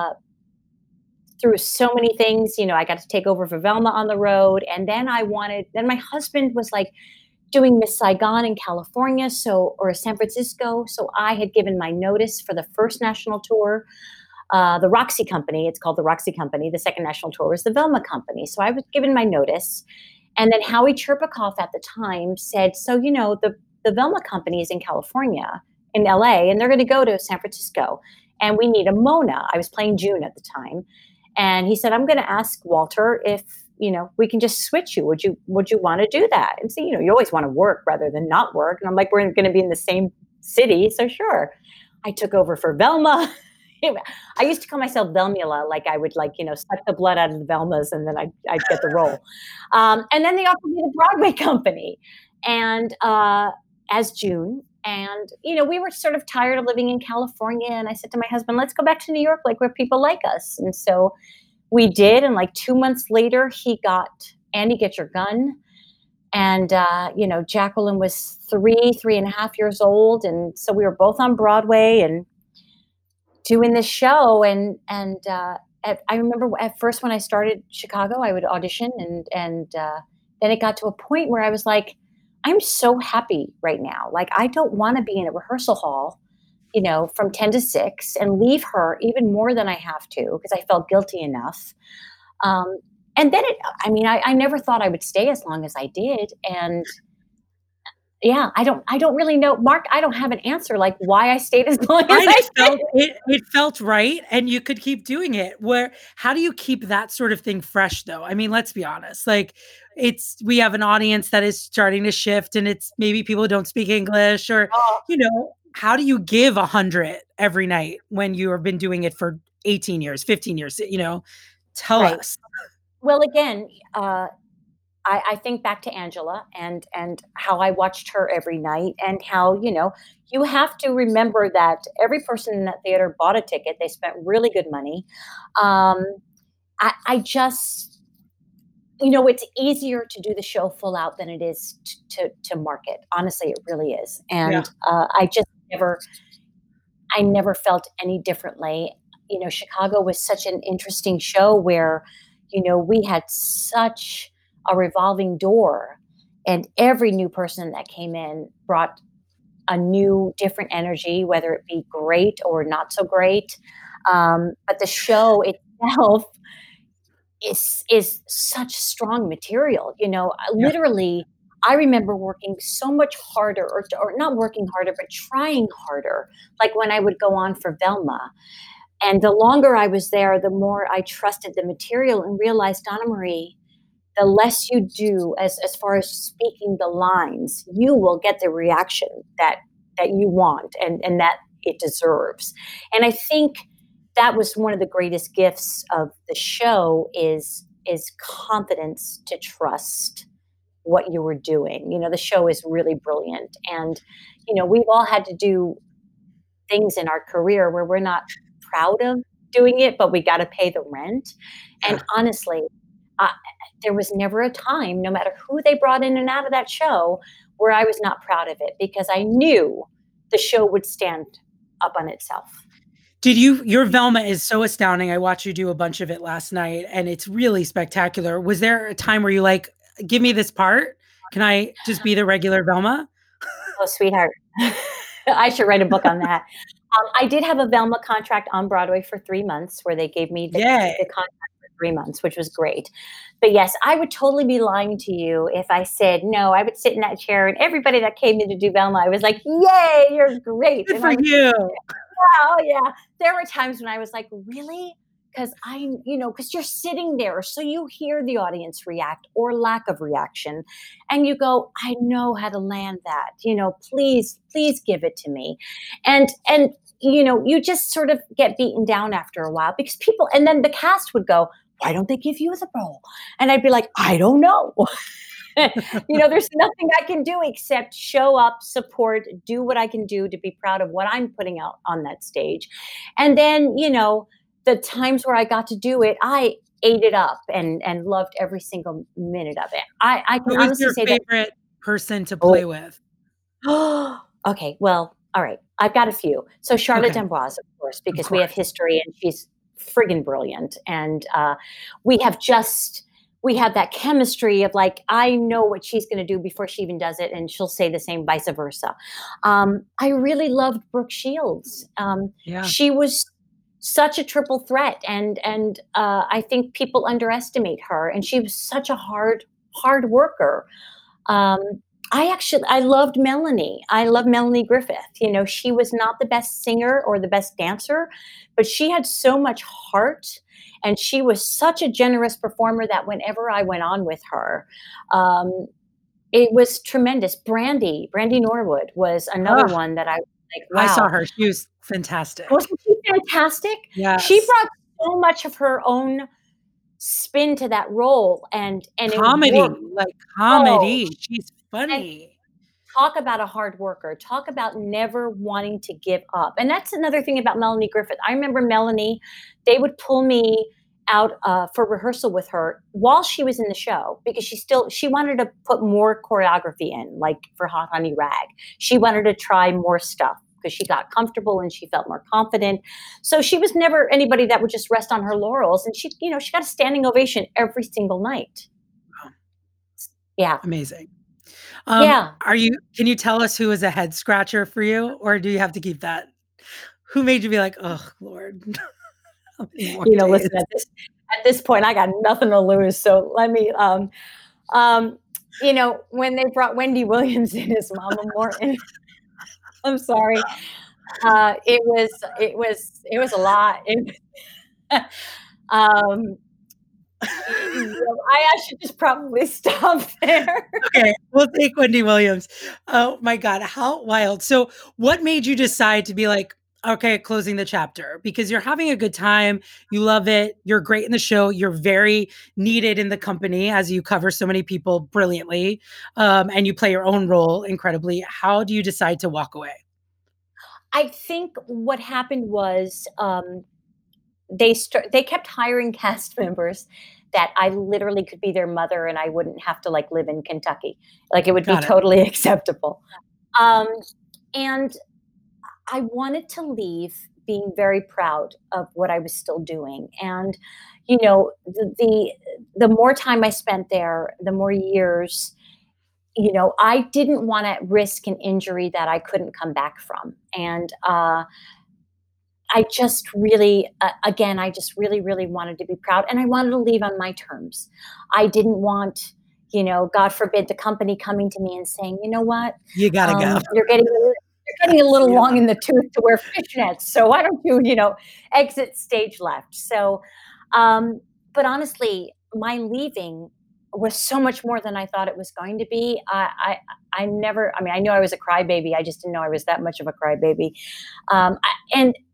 through so many things, I got to take over for Velma on the road. And then my husband was like doing Miss Saigon in California, or San Francisco. So I had given my notice for the first national tour, the Roxy Company. It's called the Roxy Company. The second national tour was the Velma Company. So I was given my notice. And then Howie Cherpikoff at the time said, so, the Velma Company is in California, in LA, and they're going to go to San Francisco. And we need a Mona. I was playing June at the time. And he said, I'm going to ask Walter if, we can just switch you. Would you want to do that? And so, you always want to work rather than not work. And I'm like, we're going to be in the same city. So sure. I took over for Velma. I used to call myself Velmula. Like I would suck the blood out of the Velmas and then I'd get the role. And then they offered me the Broadway company and as June. And, we were sort of tired of living in California. And I said to my husband, let's go back to New York, where people like us. And so we did. And 2 months later, he got Andy, Get Your Gun. And, Jacqueline was 3.5 years old. And so we were both on Broadway and doing this show. And I remember at first when I started Chicago, I would audition. And then it got to a point where I was like, I'm so happy right now. I don't want to be in a rehearsal hall, from 10 to 6 and leave her even more than I have to because I felt guilty enough. And then I never thought I would stay as long as I did. And yeah, I don't really know, Mark. I don't have an answer why I stayed as long as I did. It felt right, and you could keep doing it. How do you keep that sort of thing fresh, though? Let's be honest. We have an audience that is starting to shift, and it's maybe people who don't speak English, or how do you give 100 every night when you have been doing it for 18 years, 15 years? Tell us. Well, again. I think back to Angela and how I watched her every night and how, you have to remember that every person in that theater bought a ticket. They spent really good money. I just, it's easier to do the show full out than it is to market. Honestly, it really is. And I never felt any differently. Chicago was such an interesting show where, we had such a revolving door, and every new person that came in brought a new, different energy, whether it be great or not so great. But the show itself is such strong material. Literally, I remember working so much harder, or not working harder, but trying harder. When I would go on for Velma. And the longer I was there, the more I trusted the material and realized, Donna Marie, the less you do as far as speaking the lines, you will get the reaction that you want and that it deserves. And I think that was one of the greatest gifts of the show is confidence to trust what you were doing. The show is really brilliant. And, we've all had to do things in our career where we're not proud of doing it, but we got to pay the rent. And honestly, there was never a time, no matter who they brought in and out of that show, where I was not proud of it, because I knew the show would stand up on itself. Your Velma is so astounding. I watched you do a bunch of it last night and it's really spectacular. Was there a time where you like, give me this part? Can I just be the regular Velma? Oh, sweetheart. I should write a book on that. I did have a Velma contract on Broadway for 3 months where they gave me the contract for 3 months, which was great. But yes, I would totally be lying to you if I said, no, I would sit in that chair and everybody that came in to do Velma, I was like, yay, you're great. Good for you. Oh yeah. There were times when I was like, really? Because because you're sitting there, so you hear the audience react or lack of reaction, and you go, I know how to land that. Please give it to me, and you just sort of get beaten down after a while because people, and then the cast would go, why don't they give you the role? And I'd be like, I don't know. There's nothing I can do except show up, support, do what I can do to be proud of what I'm putting out on that stage. And then, the times where I got to do it, I ate it up and loved every single minute of it. I can honestly say that. Who was your favorite person to play with? Okay, well, all right. I've got a few. So Charlotte D'Amboise, of course, because we have history and she's friggin' brilliant. And we have that chemistry of like, I know what she's going to do before she even does it. And she'll say the same, vice versa. I really loved Brooke Shields. She was such a triple threat. And I think people underestimate her. And she was such a hard worker. I loved Melanie. I love Melanie Griffith. She was not the best singer or the best dancer, but she had so much heart. And she was such a generous performer that whenever I went on with her, it was tremendous. Brandy Norwood was another one that I was like, wow. I saw her. She was fantastic. Wasn't she fantastic? Yes. She brought so much of her own spin to that role and comedy. She's funny. And talk about a hard worker. Talk about never wanting to give up. And that's another thing about Melanie Griffith. I remember Melanie, they would pull me out for rehearsal with her while she was in the show because she wanted to put more choreography in, like for Hot Honey Rag. She wanted to try more stuff because she got comfortable and she felt more confident. So she was never anybody that would just rest on her laurels. And she got a standing ovation every single night. Wow. Yeah. Amazing. Yeah. Can you tell us who was a head scratcher for you, or do you have to keep that? Who made you be like, oh Lord? Listen, at this point, I got nothing to lose. So let me, when they brought Wendy Williams in as Mama Morton, I'm sorry. It was a lot. I should just probably stop there. Okay, we'll take Wendy Williams. Oh my God, how wild. So what made you decide to be like, okay, closing the chapter? Because you're having a good time. You love it. You're great in the show. You're very needed in the company as you cover so many people brilliantly. And you play your own role incredibly. How do you decide to walk away? I think what happened was they kept hiring cast members that I literally could be their mother and I wouldn't have to live in Kentucky. It would be totally acceptable. And I wanted to leave being very proud of what I was still doing. And, the more time I spent there, the more years, I didn't want to risk an injury that I couldn't come back from. And I just really, really wanted to be proud. And I wanted to leave on my terms. I didn't want, God forbid, the company coming to me and saying, you know what? You got to go. You're getting a little long in the tooth to wear fishnets. So why don't you, exit stage left? So, but honestly, my leaving was so much more than I thought it was going to be. I knew I was a crybaby. I just didn't know I was that much of a crybaby. And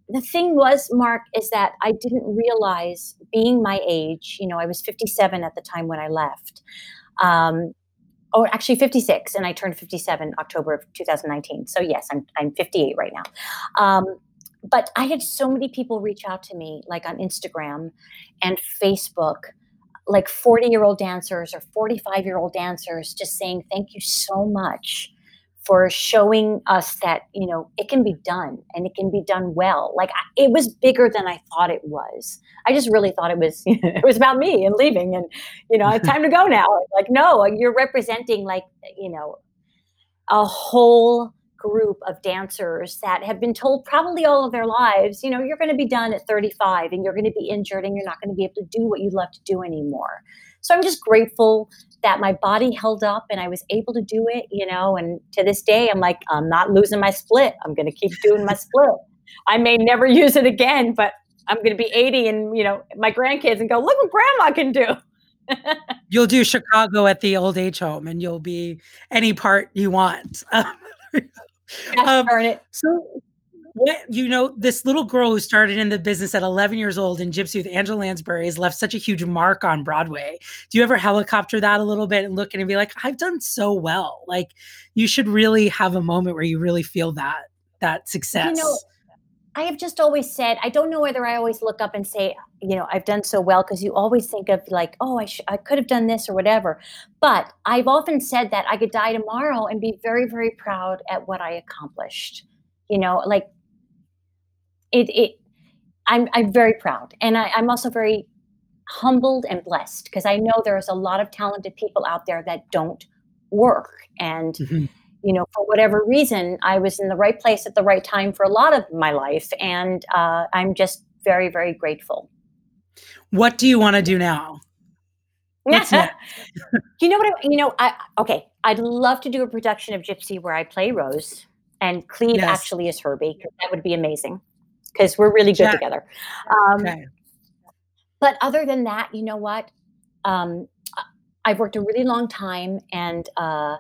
the thing was, Mark, is that I didn't realize, being my age, I was 57 at the time when I left. Or actually 56, and I turned 57 October of 2019. So yes, I'm 58 right now. But I had so many people reach out to me, like on Instagram and Facebook, like 40-year-old dancers or 45-year-old dancers, just saying thank you so much for showing us that, it can be done, and it can be done well. Like, it was bigger than I thought it was. I just really thought it was, it was about me and leaving, and, it's time to go now. Like, no, you're representing, like, a whole group of dancers that have been told probably all of their lives, you're going to be done at 35, and you're going to be injured, and you're not going to be able to do what you love to do anymore. So I'm just grateful that my body held up and I was able to do it, and to this day, I'm like, I'm not losing my split. I'm going to keep doing my split. I may never use it again, but I'm going to be 80 and, my grandkids and go, look what grandma can do. You'll do Chicago at the old age home, and you'll be any part you want. Earn it. So, this little girl who started in the business at 11 years old in Gypsy with Angela Lansbury has left such a huge mark on Broadway. Do you ever helicopter that a little bit and look and be like, I've done so well? Like, you should really have a moment where you really feel that success. I have just always said, I don't know whether I always look up and say, I've done so well, because you always think of like, oh, I could have done this or whatever. But I've often said that I could die tomorrow and be very, very proud at what I accomplished. Like, I'm very proud. And I'm also very humbled and blessed, because I know there's a lot of talented people out there that don't work. And, for whatever reason, I was in the right place at the right time for a lot of my life. And I'm just very, very grateful. What do you want to do now? What's next? I'd love to do a production of Gypsy where I play Rose and Cleve actually is Herbie, because that would be amazing, because we're really good together. But other than that, you know what? I've worked a really long time, and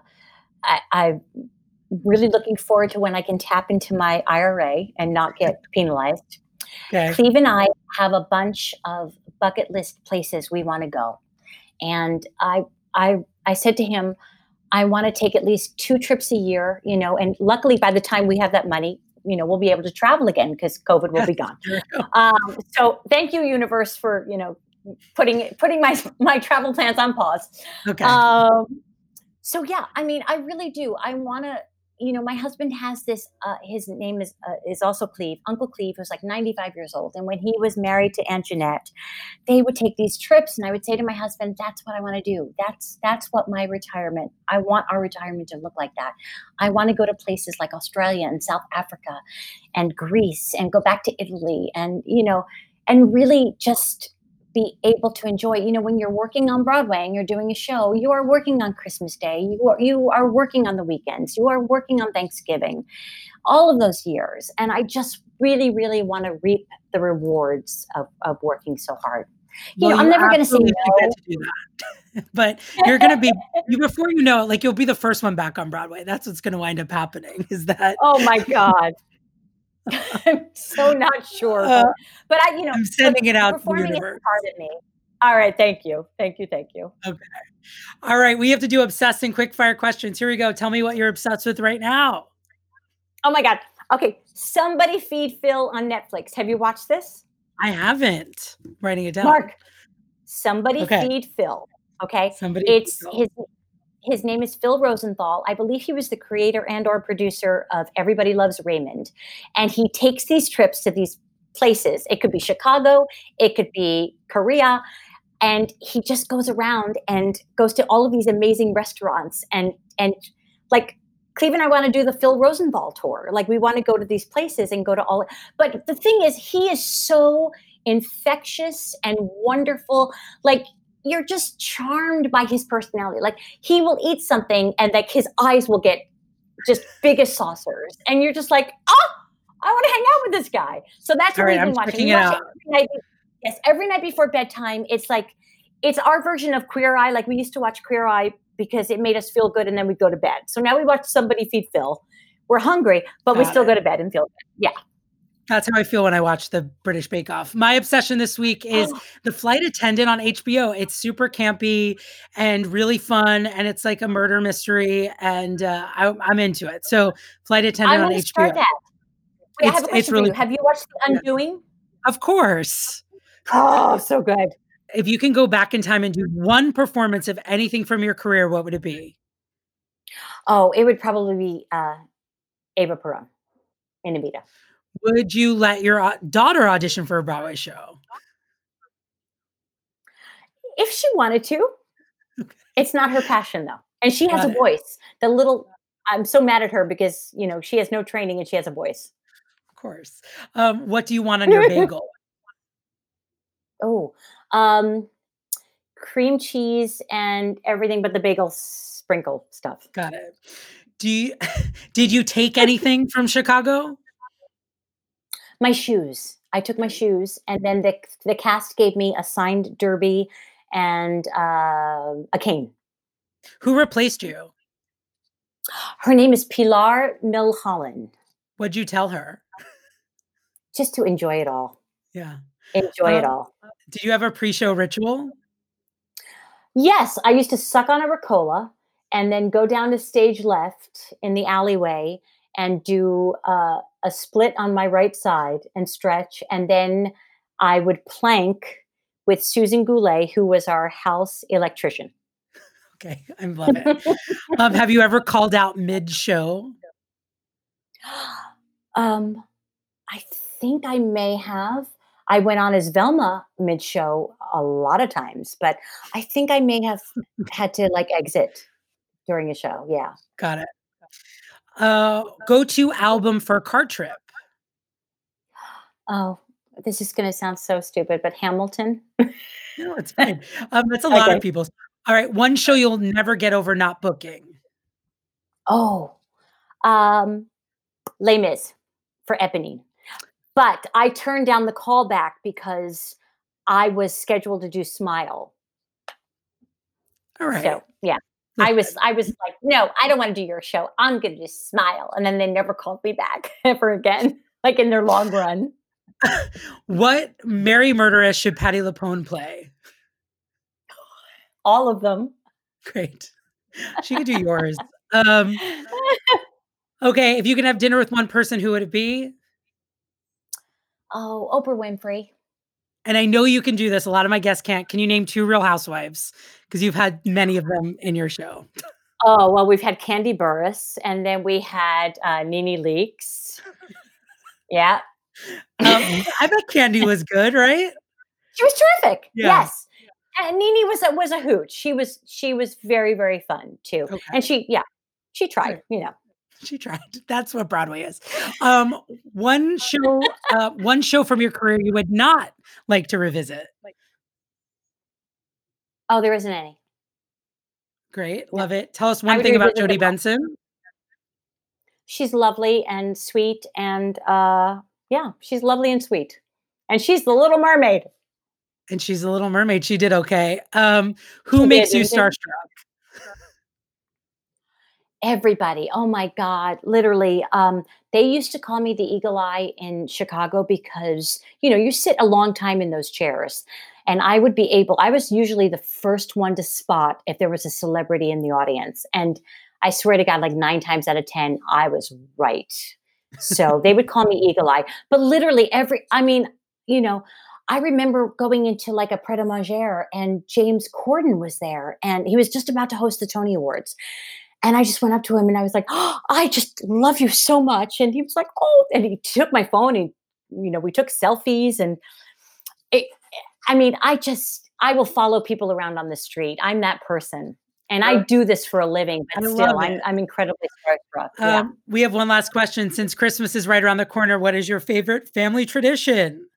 I'm really looking forward to when I can tap into my IRA and not get penalized. Okay. Cleve and I have a bunch of bucket list places we want to go. And I said to him, I want to take at least 2 trips a year, and luckily by the time we have that money, we'll be able to travel again, because COVID will be gone. So thank you, universe, for, putting my travel plans on pause. Okay. So yeah, I mean, I really do. I want to, my husband has this, his name is also Cleve, Uncle Cleve, who's like 95 years old. And when he was married to Aunt Jeanette, they would take these trips, and I would say to my husband, that's what I want to do. That's what my retirement, I want our retirement to look like that. I want to go to places like Australia and South Africa and Greece and go back to Italy and, and really just be able to enjoy, when you're working on Broadway and you're doing a show, you are working on Christmas Day, you are working on the weekends, you are working on Thanksgiving, all of those years. And I just really, really want to reap the rewards of working so hard. I'm never going to say no. To do that. But you're going to be, before you know it, like, you'll be the first one back on Broadway. That's what's going to wind up happening, is that. Oh my God. I'm so not sure, but I'm sending it out to the universe. Part of me. All right, thank you. Okay. All right, we have to do obsessed and quick fire questions. Here we go. Tell me what you're obsessed with right now. Oh my God. Okay, Somebody Feed Phil on Netflix. Have you watched this? I haven't. I'm writing it down. Mark, Somebody Feed Phil. Okay, His name is Phil Rosenthal. I believe he was the creator and or producer of Everybody Loves Raymond. And he takes these trips to these places. It could be Chicago. It could be Korea. And he just goes around and goes to all of these amazing restaurants. And like, Cleve and I want to do the Phil Rosenthal tour. Like, we want to go to these places and go to all. But the thing is, he is so infectious and wonderful. Like, you're just charmed by his personality. Like, he will eat something and like his eyes will get just big as saucers. And you're just like, oh, I want to hang out with this guy. So that's what we've been watching. Every night before bedtime. It's like, it's our version of Queer Eye. Like, we used to watch Queer Eye because it made us feel good and then we'd go to bed. So now we watch Somebody Feed Phil. We're hungry, but we still go to bed and feel good. Yeah. That's how I feel when I watch the British Bake Off. My obsession this week is The Flight Attendant on HBO. It's super campy and really fun, and it's like a murder mystery, and I'm into it. So, Flight Attendant on HBO. Start that. Wait, I have a question for you. Have you watched The Undoing? Of course. Oh, so good. If you can go back in time and do one performance of anything from your career, what would it be? Oh, it would probably be Ava Perón in Evita. Would you let your daughter audition for a Broadway show? If she wanted to. It's not her passion, though. And she has a voice. I'm so mad at her because, she has no training and she has a voice. Of course. What do you want on your bagel? Cream cheese and everything but the bagel sprinkle stuff. Got it. Did you take anything from Chicago? My shoes. I took my shoes, and then the cast gave me a signed derby and a cane. Who replaced you? Her name is Pilar Milholland. What'd you tell her? Just to enjoy it all. Yeah. Enjoy it all. Did you have a pre-show ritual? Yes. I used to suck on a Ricola and then go down to stage left in the alleyway and do a split on my right side and stretch. And then I would plank with Susan Goulet, who was our house electrician. Okay, I love it. Have you ever called out mid-show? I think I may have. I went on as Velma mid-show a lot of times, but I think I may have had to exit during a show. Yeah. Got it. Go-to album for a car trip? Oh, this is going to sound so stupid, but Hamilton. No, it's fine. That's a lot of people's. All right. One show you'll never get over not booking. Oh, Les Mis for Eponine. But I turned down the call back because I was scheduled to do Smile. All right. So, yeah. I was like, no, I don't want to do your show. I'm going to just Smile. And then they never called me back ever again, in their long run. What Merry Murderess should Patti LuPone play? All of them. Great. She could do yours. Okay. If you can have dinner with one person, who would it be? Oh, Oprah Winfrey. And I know you can do this. A lot of my guests can't. Can you name 2 Real Housewives? Because you've had many of them in your show. Oh, well, we've had Candy Burris, and then we had Nene Leakes. Yeah. I bet Candy was good, right? She was terrific. Yeah. Yes. And Nene was a hoot. She was very, very fun too. Okay. And she tried, She tried. That's what Broadway is. One show from your career you would not like to revisit. Oh, there isn't any. Great. Love it. Tell us one thing about Jodie Benson. She's lovely and sweet. And she's lovely and sweet. And she's the Little Mermaid. And she's the Little Mermaid. She did okay. Who makes you starstruck? Everybody. Oh my God. Literally. They used to call me the Eagle Eye in Chicago because, you sit a long time in those chairs. And I was usually the first one to spot if there was a celebrity in the audience. And I swear to God, 9 times out of 10, I was right. So they would call me Eagle Eye. But literally I remember going into a Pret-a-Manger and James Corden was there and he was just about to host the Tony Awards. And I just went up to him and I was like, oh, I just love you so much. And he was like, oh, and he took my phone and, we took selfies and I will follow people around on the street. I'm that person. And I do this for a living, but still I'm incredibly starstruck. Yeah. We have one last question. Since Christmas is right around the corner, what is your favorite family tradition?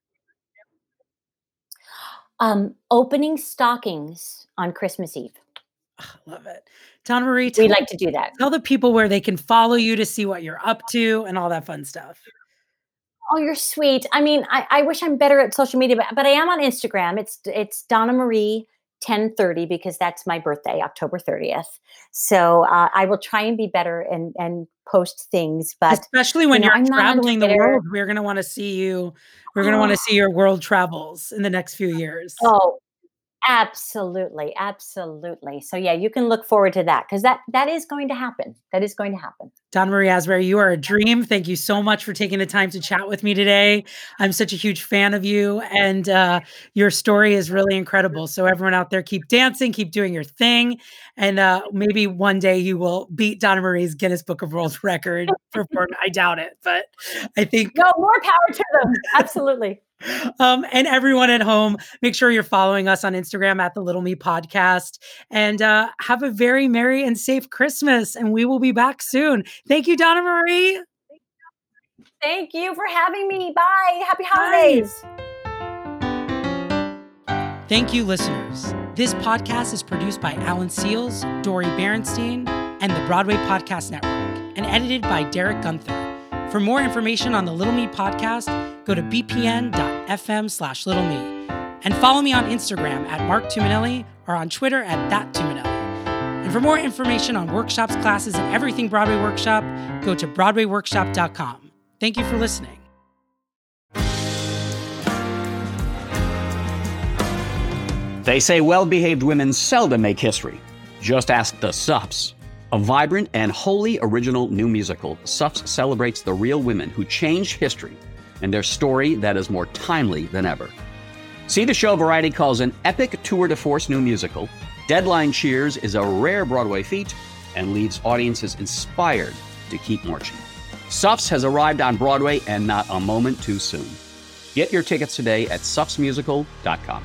Opening stockings on Christmas Eve. Oh, love it. Donna Marie, we like to do that. Tell the people where they can follow you to see what you're up to and all that fun stuff. Oh, you're sweet. I mean, I wish I'm better at social media, but I am on Instagram. It's Donna Marie 10:30 because that's my birthday, October 30th. So I will try and be better and post things. But especially when you're traveling the world, we're going to want to see you. We're going to want to see your world travels in the next few years. Oh, absolutely. Absolutely. So yeah, you can look forward to that because that is going to happen. That is going to happen. Donna Marie Asbury, you are a dream. Thank you so much for taking the time to chat with me today. I'm such a huge fan of you, and your story is really incredible. So everyone out there, keep dancing, keep doing your thing, and maybe one day you will beat Donna Marie's Guinness Book of World Record performance. I doubt it, but I think more power to them. Absolutely. And everyone at home, make sure you're following us on Instagram at The Little Me Podcast, and have a very merry and safe Christmas. And we will be back soon. Thank you, Donna Marie. Thank you for having me. Bye. Happy holidays. Thank you, listeners. This podcast is produced by Alan Seals, Dori Berenstein, and the Broadway Podcast Network, and edited by Derek Gunther. For more information on the Little Me Podcast, go to bpn.fm/littleme. And follow me on Instagram at Mark Tuminelli or on Twitter at ThatTuminelli. And for more information on workshops, classes, and everything Broadway Workshop, go to BroadwayWorkshop.com. Thank you for listening. They say well-behaved women seldom make history. Just ask the Suffs. A vibrant and wholly original new musical, Suffs celebrates the real women who changed history and their story that is more timely than ever. See the show Variety calls an epic tour de force new musical. Deadline cheers is a rare Broadway feat and leaves audiences inspired to keep marching. Suffs has arrived on Broadway and not a moment too soon. Get your tickets today at suffsmusical.com.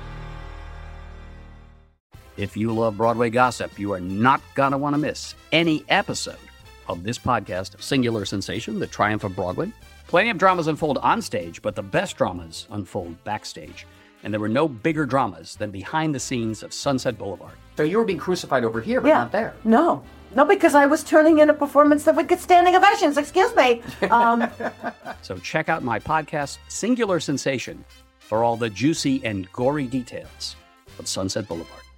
If you love Broadway gossip, you are not going to want to miss any episode of this podcast, Singular Sensation, The Triumph of Broadway. Plenty of dramas unfold on stage, but the best dramas unfold backstage. And there were no bigger dramas than behind the scenes of Sunset Boulevard. So you were being crucified over here, but not there. No, because I was turning in a performance that would get standing ovations. Excuse me. So check out my podcast, Singular Sensation, for all the juicy and gory details of Sunset Boulevard.